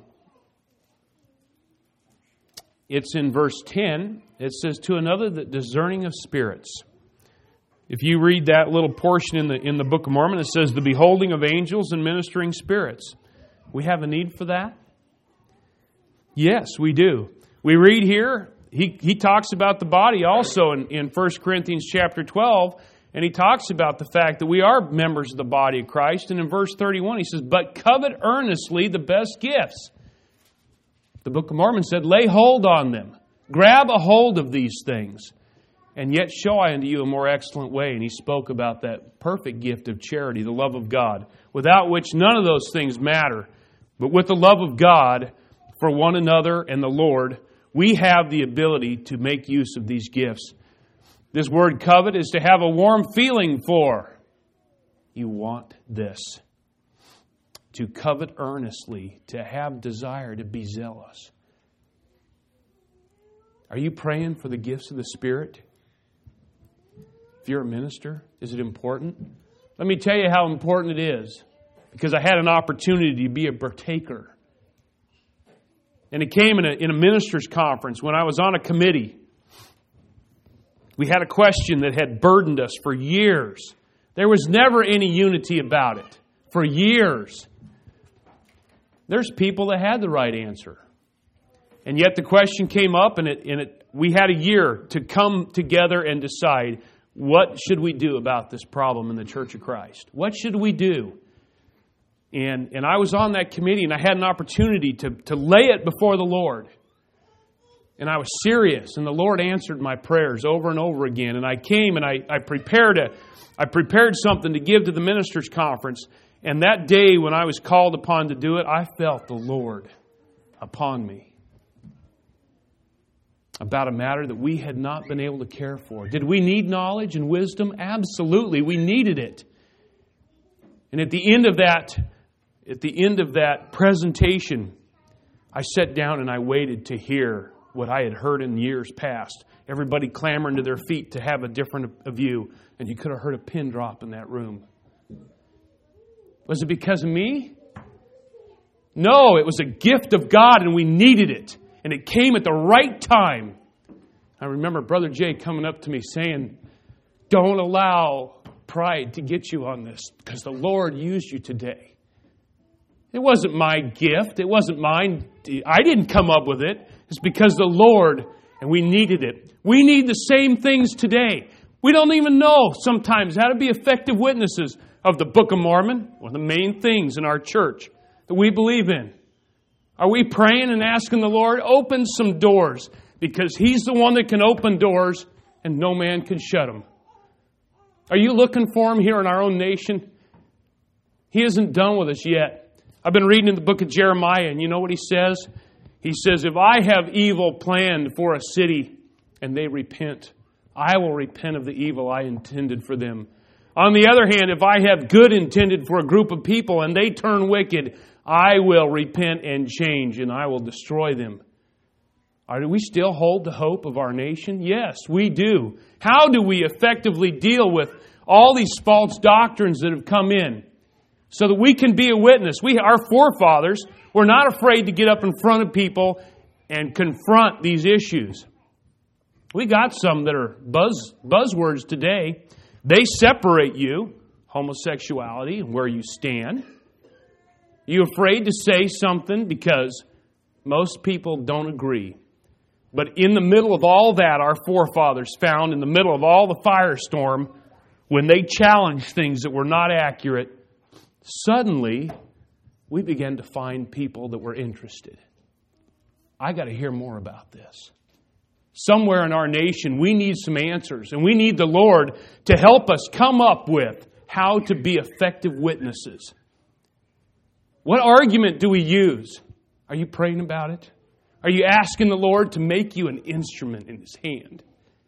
it's in verse ten, it says, to another the discerning of spirits. If you read that little portion in the in the Book of Mormon, it says the beholding of angels and ministering spirits. We have a need for that? Yes, we do. We read here, he, he talks about the body also in, in First Corinthians chapter twelve, and he talks about the fact that we are members of the body of Christ. And in verse thirty-one, he says, but covet earnestly the best gifts. The Book of Mormon said, lay hold on them. Grab a hold of these things. And yet show I unto you a more excellent way. And he spoke about that perfect gift of charity, the love of God, without which none of those things matter. But with the love of God for one another and the Lord, we have the ability to make use of these gifts. This word covet is to have a warm feeling for. You want this. To covet earnestly, to have desire, to be zealous. Are you praying for the gifts of the Spirit? If you're a minister, is it important? Let me tell you how important it is. Because I had an opportunity to be a partaker. And it came in a, in a minister's conference when I was on a committee. We had a question that had burdened us for years. There was never any unity about it. For years. There's people that had the right answer. And yet the question came up, and it, and it, we had a year to come together and decide, what should we do about this problem in the Church of Christ? What should we do? And, and I was on that committee, and I had an opportunity to, to lay it before the Lord. And I was serious, and the Lord answered my prayers over and over again. And I came and I, I prepared a, I prepared something to give to the ministers' conference. And that day when I was called upon to do it, I felt the Lord upon me about a matter that we had not been able to care for. Did we need knowledge and wisdom? Absolutely, we needed it. And at the end of that, at the end of that presentation, I sat down and I waited to hear what I had heard in years past. Everybody clamoring to their feet to have a different view. And you could have heard a pin drop in that room. Was it because of me? No, it was a gift of God and we needed it. And it came at the right time. I remember Brother Jay coming up to me saying, don't allow pride to get you on this because the Lord used you today. It wasn't my gift. It wasn't mine. I didn't come up with it. It's because the Lord, and we needed it. We need the same things today. We don't even know sometimes how to be effective witnesses of the Book of Mormon, one of the main things in our church that we believe in. Are we praying and asking the Lord, open some doors, because He's the one that can open doors and no man can shut them. Are you looking for Him here in our own nation? He isn't done with us yet. I've been reading in the book of Jeremiah, and you know what he says? He says, if I have evil planned for a city and they repent, I will repent of the evil I intended for them. On the other hand, if I have good intended for a group of people and they turn wicked, I will repent and change and I will destroy them. Do we still hold the hope of our nation? Yes, we do. How do we effectively deal with all these false doctrines that have come in so that we can be a witness? We, our forefathers, were not afraid to get up in front of people and confront these issues. We got some that are buzz buzzwords today. They separate you, homosexuality, and where you stand. You afraid to say something because most people don't agree. But in the middle of all that, our forefathers found in the middle of all the firestorm, when they challenged things that were not accurate, suddenly we began to find people that were interested. I got to hear more about this. Somewhere in our nation, we need some answers, and we need the Lord to help us come up with how to be effective witnesses. What argument do we use? Are you praying about it? Are you asking the Lord to make you an instrument in His hand?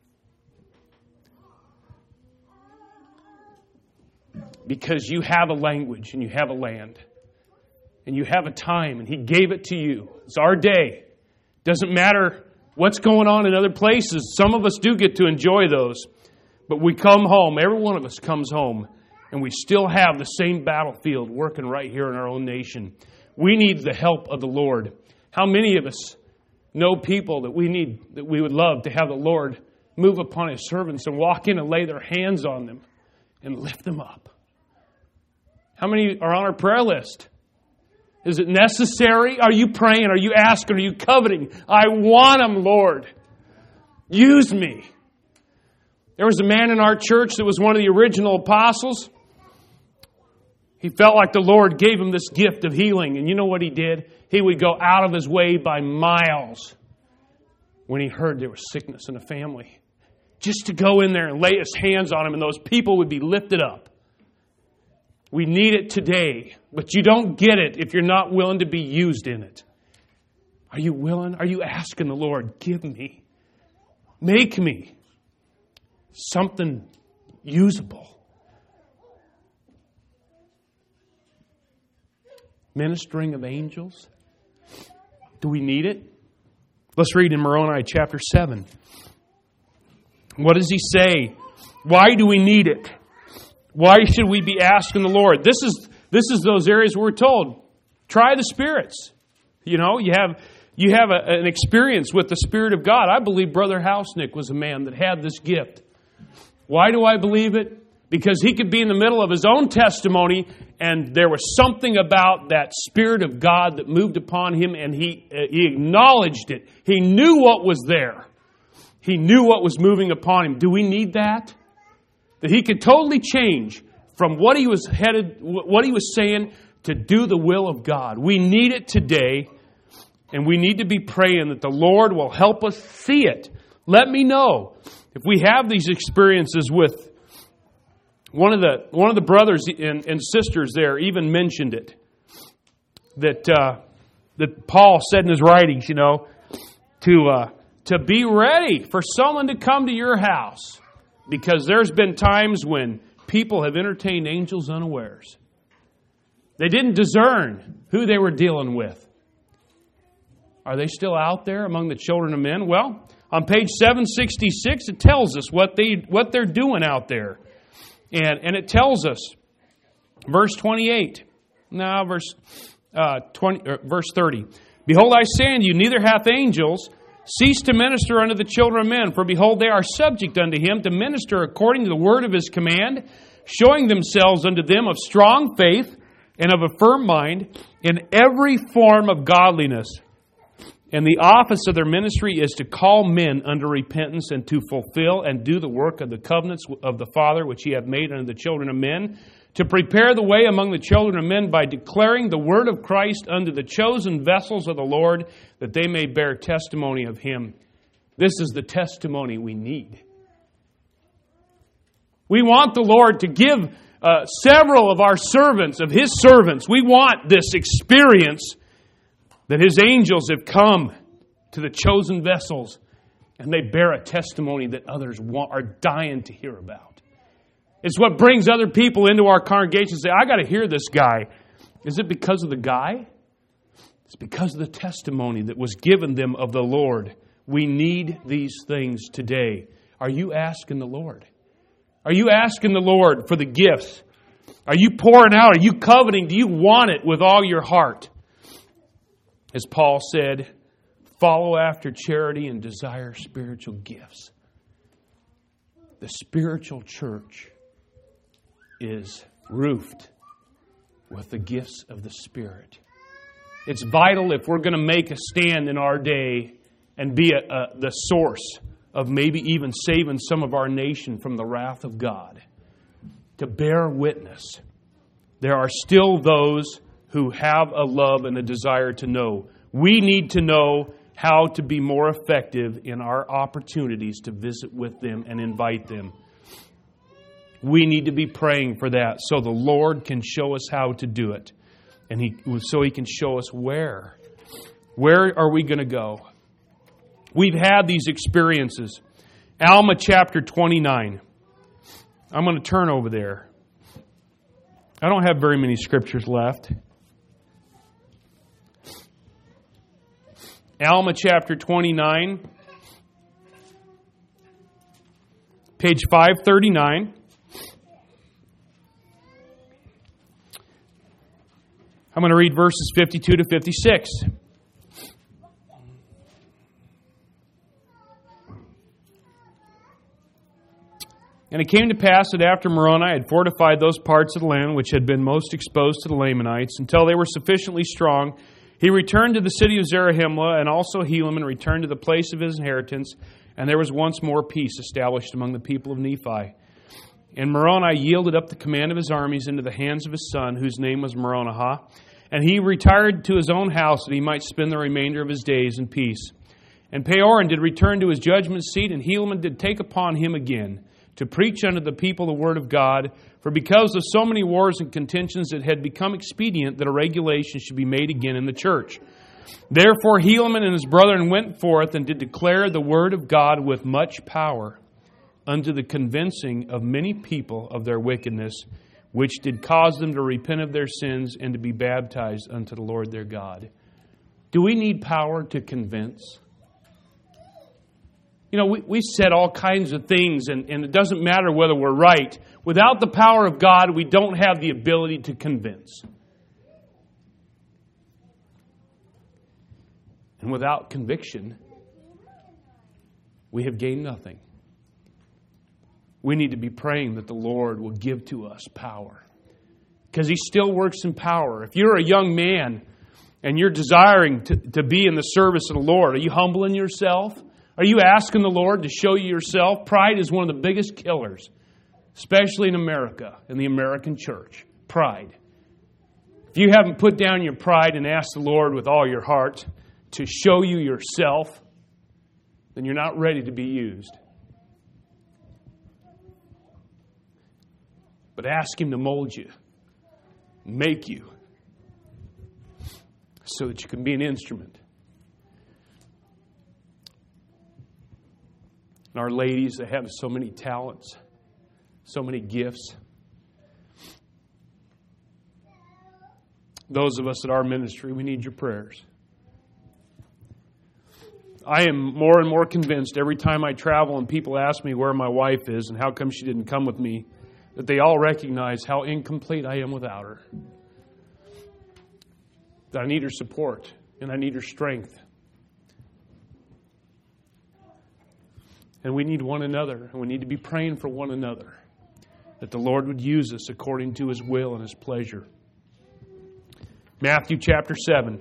Because you have a language and you have a land. And you have a time and He gave it to you. It's our day. Doesn't matter what's going on in other places. Some of us do get to enjoy those. But we come home. Every one of us comes home. And we still have the same battlefield working right here in our own nation. We need the help of the Lord. How many of us know people that we need, that we would love to have the Lord move upon His servants and walk in and lay their hands on them and lift them up? How many are on our prayer list? Is it necessary? Are you praying? Are you asking? Are you coveting? I want them, Lord. Use me. There was a man in our church that was one of the original apostles. He felt like the Lord gave him this gift of healing. And you know what he did? He would go out of his way by miles when he heard there was sickness in a family. Just to go in there and lay his hands on them and those people would be lifted up. We need it today, but you don't get it if you're not willing to be used in it. Are you willing? Are you asking the Lord, give me, make me something usable? Ministering of angels. Do we need it? Let's read in Moroni chapter seven. What does he say? Why do we need it? Why should we be asking the Lord? This is this is those areas where we're told, try the spirits. You know, you have you have a, an experience with the Spirit of God. I believe Brother Hausnick was a man that had this gift. Why do I believe it? Because he could be in the middle of his own testimony and there was something about that Spirit of God that moved upon him and he, uh, he acknowledged it. He knew what was there. He knew what was moving upon him. Do we need that? That he could totally change from what he was headed, what he was saying, to do the will of God. We need it today, and we need to be praying that the Lord will help us see it. Let me know if we have these experiences with one of the one of the brothers and, and sisters there. Even mentioned it that uh, that Paul said in his writings, you know, to uh, to be ready for someone to come to your house, because there's been times when people have entertained angels unawares. They didn't discern who they were dealing with. Are they still out there among the children of men? Well, on page seven sixty-six, it tells us what they what they're doing out there. And, and it tells us, verse twenty-eight, no, verse, uh, twenty, uh, verse thirty. Behold, I say unto you, neither hath angels ceased to minister unto the children of men. For behold, they are subject unto him to minister according to the word of his command, showing themselves unto them of strong faith and of a firm mind in every form of godliness. And the office of their ministry is to call men unto repentance and to fulfill and do the work of the covenants of the Father which he hath made unto the children of men, to prepare the way among the children of men by declaring the word of Christ unto the chosen vessels of the Lord, that they may bear testimony of him. This is the testimony we need. We want the Lord to give uh, several of our servants, of his servants, we want this experience that his angels have come to the chosen vessels and they bear a testimony that others want, are dying to hear about. It's what brings other people into our congregation and say, I got to hear this guy. Is it because of the guy? It's because of the testimony that was given them of the Lord. We need these things today. Are you asking the Lord? Are you asking the Lord for the gifts? Are you pouring out? Are you coveting? Do you want it with all your heart? As Paul said, follow after charity and desire spiritual gifts. The spiritual church is roofed with the gifts of the Spirit. It's vital if we're going to make a stand in our day and be a, a, the source of maybe even saving some of our nation from the wrath of God, to bear witness. There are still those who have a love and a desire to know. We need to know how to be more effective in our opportunities to visit with them and invite them. We need to be praying for that so the Lord can show us how to do it. And he, so He can show us where. Where are we going to go? We've had these experiences. Alma chapter twenty-nine. I'm going to turn over there. I don't have very many scriptures left. Alma chapter twenty-nine, page five thirty-nine. I'm going to read verses fifty-two to fifty-six. And it came to pass that after Moroni had fortified those parts of the land which had been most exposed to the Lamanites, until they were sufficiently strong, he returned to the city of Zarahemla, and also Helaman returned to the place of his inheritance, and there was once more peace established among the people of Nephi. And Moroni yielded up the command of his armies into the hands of his son, whose name was Moronihah, and he retired to his own house that he might spend the remainder of his days in peace. And Peoran did return to his judgment seat, and Helaman did take upon him again to preach unto the people the word of God, for because of so many wars and contentions it had become expedient that a regulation should be made again in the church. Therefore Helaman and his brethren went forth and did declare the word of God with much power, unto the convincing of many people of their wickedness, which did cause them to repent of their sins and to be baptized unto the Lord their God. Do we need power to convince? You know, we, we said all kinds of things, and, and it doesn't matter whether we're right. Without the power of God, we don't have the ability to convince. And without conviction, we have gained nothing. We need to be praying that the Lord will give to us power. Because He still works in power. If you're a young man and you're desiring to, to be in the service of the Lord, are you humbling yourself? Are you asking the Lord to show you yourself? Pride is one of the biggest killers, especially in America, in the American church. Pride. If you haven't put down your pride and asked the Lord with all your heart to show you yourself, then you're not ready to be used. But ask Him to mold you, make you, so that you can be an instrument. And our ladies that have so many talents, so many gifts. Those of us at our ministry, we need your prayers. I am more and more convinced every time I travel and people ask me where my wife is and how come she didn't come with me, that they all recognize how incomplete I am without her. That I need her support and I need her strength. And we need one another, and we need to be praying for one another, that the Lord would use us according to His will and His pleasure. Matthew chapter seven.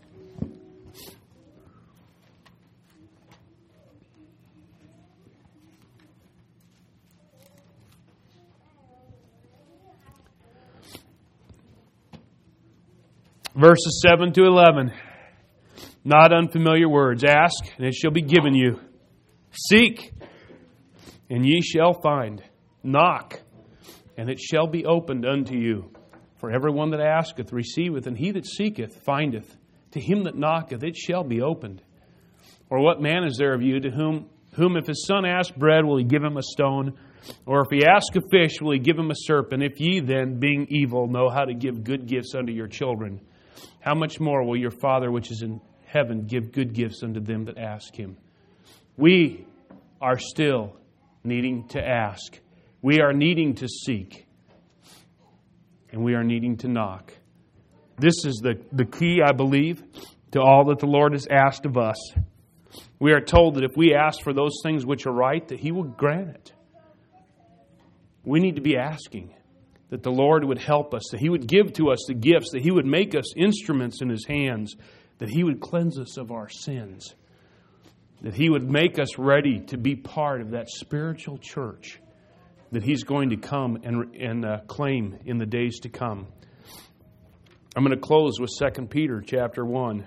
Verses seven to eleven. Not unfamiliar words. Ask, and it shall be given you. Seek, and ye shall find. Knock, and it shall be opened unto you. For everyone that asketh receiveth, and he that seeketh findeth. To him that knocketh it shall be opened. Or what man is there of you to whom, whom if his son ask bread, will he give him a stone? Or if he ask a fish, will he give him a serpent? If ye then, being evil, know how to give good gifts unto your children, how much more will your Father which is in heaven give good gifts unto them that ask Him? We are still needing to ask. We are needing to seek. And we are needing to knock. This is the, the key, I believe, to all that the Lord has asked of us. We are told that if we ask for those things which are right, that He will grant it. We need to be asking that the Lord would help us, that He would give to us the gifts, that He would make us instruments in His hands, that He would cleanse us of our sins, that He would make us ready to be part of that spiritual church that He's going to come and, and uh, claim in the days to come. I'm going to close with Second Peter chapter one.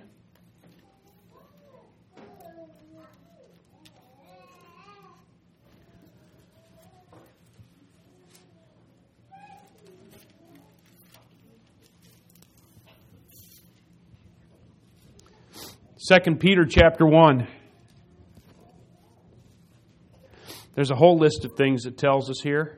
Second Peter chapter one. There's a whole list of things it tells us here.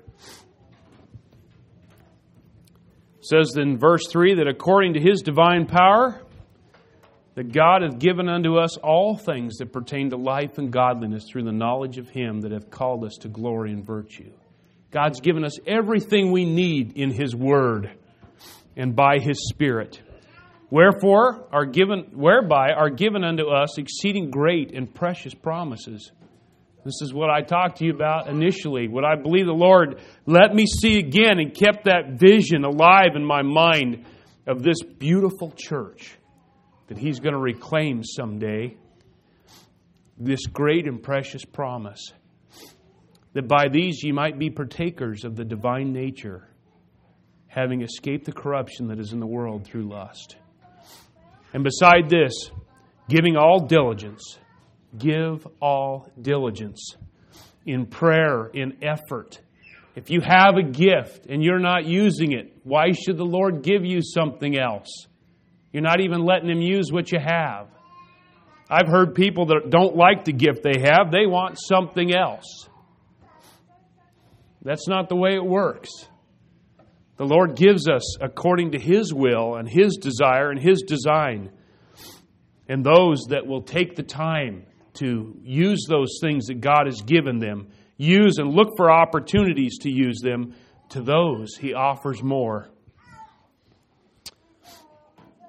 It says in verse three that according to His divine power, that God hath given unto us all things that pertain to life and godliness through the knowledge of Him that hath called us to glory and virtue. God's given us everything we need in His Word and by His Spirit. Wherefore are given, whereby are given unto us exceeding great and precious promises. This is what I talked to you about initially. What I believe the Lord let me see again and kept that vision alive in my mind of this beautiful church that He's going to reclaim someday. This great and precious promise that by these ye might be partakers of the divine nature, having escaped the corruption that is in the world through lust. And beside this, giving all diligence, give all diligence in prayer, in effort. If you have a gift and you're not using it, why should the Lord give you something else? You're not even letting Him use what you have. I've heard people that don't like the gift they have, they want something else. That's not the way it works. The Lord gives us according to His will and His desire and His design. And those that will take the time to use those things that God has given them, use and look for opportunities to use them, to those He offers more.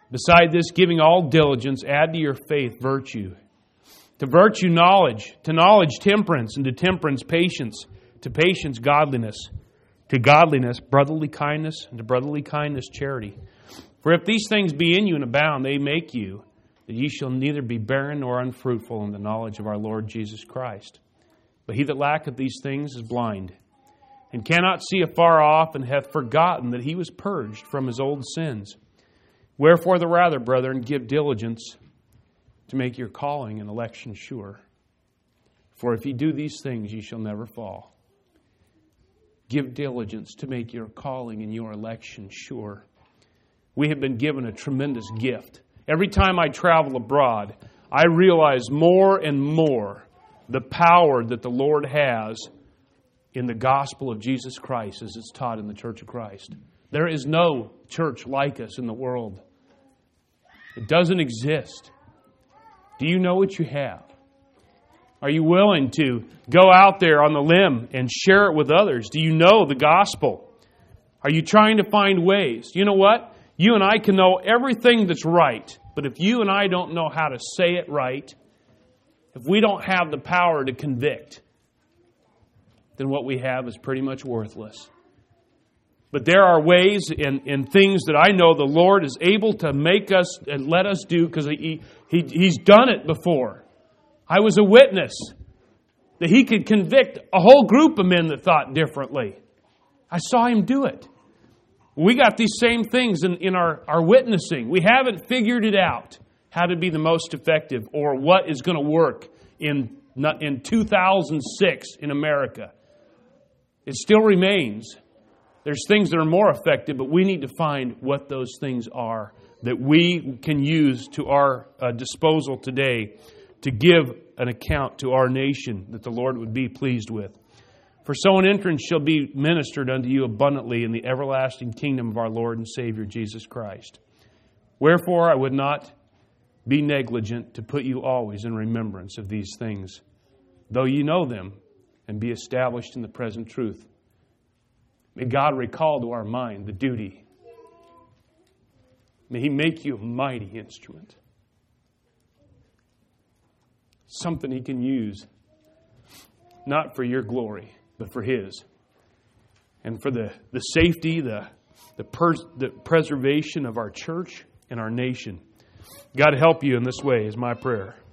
Beside this, giving all diligence, add to your faith virtue. To virtue, knowledge. To knowledge, temperance. And to temperance, patience. To patience, godliness. To godliness, brotherly kindness. And to brotherly kindness, charity. For if these things be in you and abound, they make you, that ye shall neither be barren nor unfruitful in the knowledge of our Lord Jesus Christ. But he that lacketh these things is blind, and cannot see afar off, and hath forgotten that he was purged from his old sins. Wherefore the rather, brethren, give diligence to make your calling and election sure. For if ye do these things, ye shall never fall. Give diligence to make your calling and your election sure. We have been given a tremendous gift. Every time I travel abroad, I realize more and more the power that the Lord has in the gospel of Jesus Christ as it's taught in the Church of Christ. There is no church like us in the world. It doesn't exist. Do you know what you have? Are you willing to go out there on the limb and share it with others? Do you know the gospel? Are you trying to find ways? You know what? You and I can know everything that's right, but if you and I don't know how to say it right, if we don't have the power to convict, then what we have is pretty much worthless. But there are ways and, and things that I know the Lord is able to make us and let us do because he, he, He's done it before. I was a witness that He could convict a whole group of men that thought differently. I saw Him do it. We got these same things in, in our, our witnessing. We haven't figured it out how to be the most effective or what is going to work in, in two thousand six in America. It still remains. There's things that are more effective, but we need to find what those things are that we can use to our uh, disposal today to give an account to our nation that the Lord would be pleased with. For so an entrance shall be ministered unto you abundantly in the everlasting kingdom of our Lord and Savior Jesus Christ. Wherefore I would not be negligent to put you always in remembrance of these things, though you know them, and be established in the present truth. May God recall to our mind the duty. May He make you a mighty instrument. Something He can use, not for your glory, but for His. And for the, the safety, the, the, pers- the preservation of our church and our nation. God help you in this way is my prayer.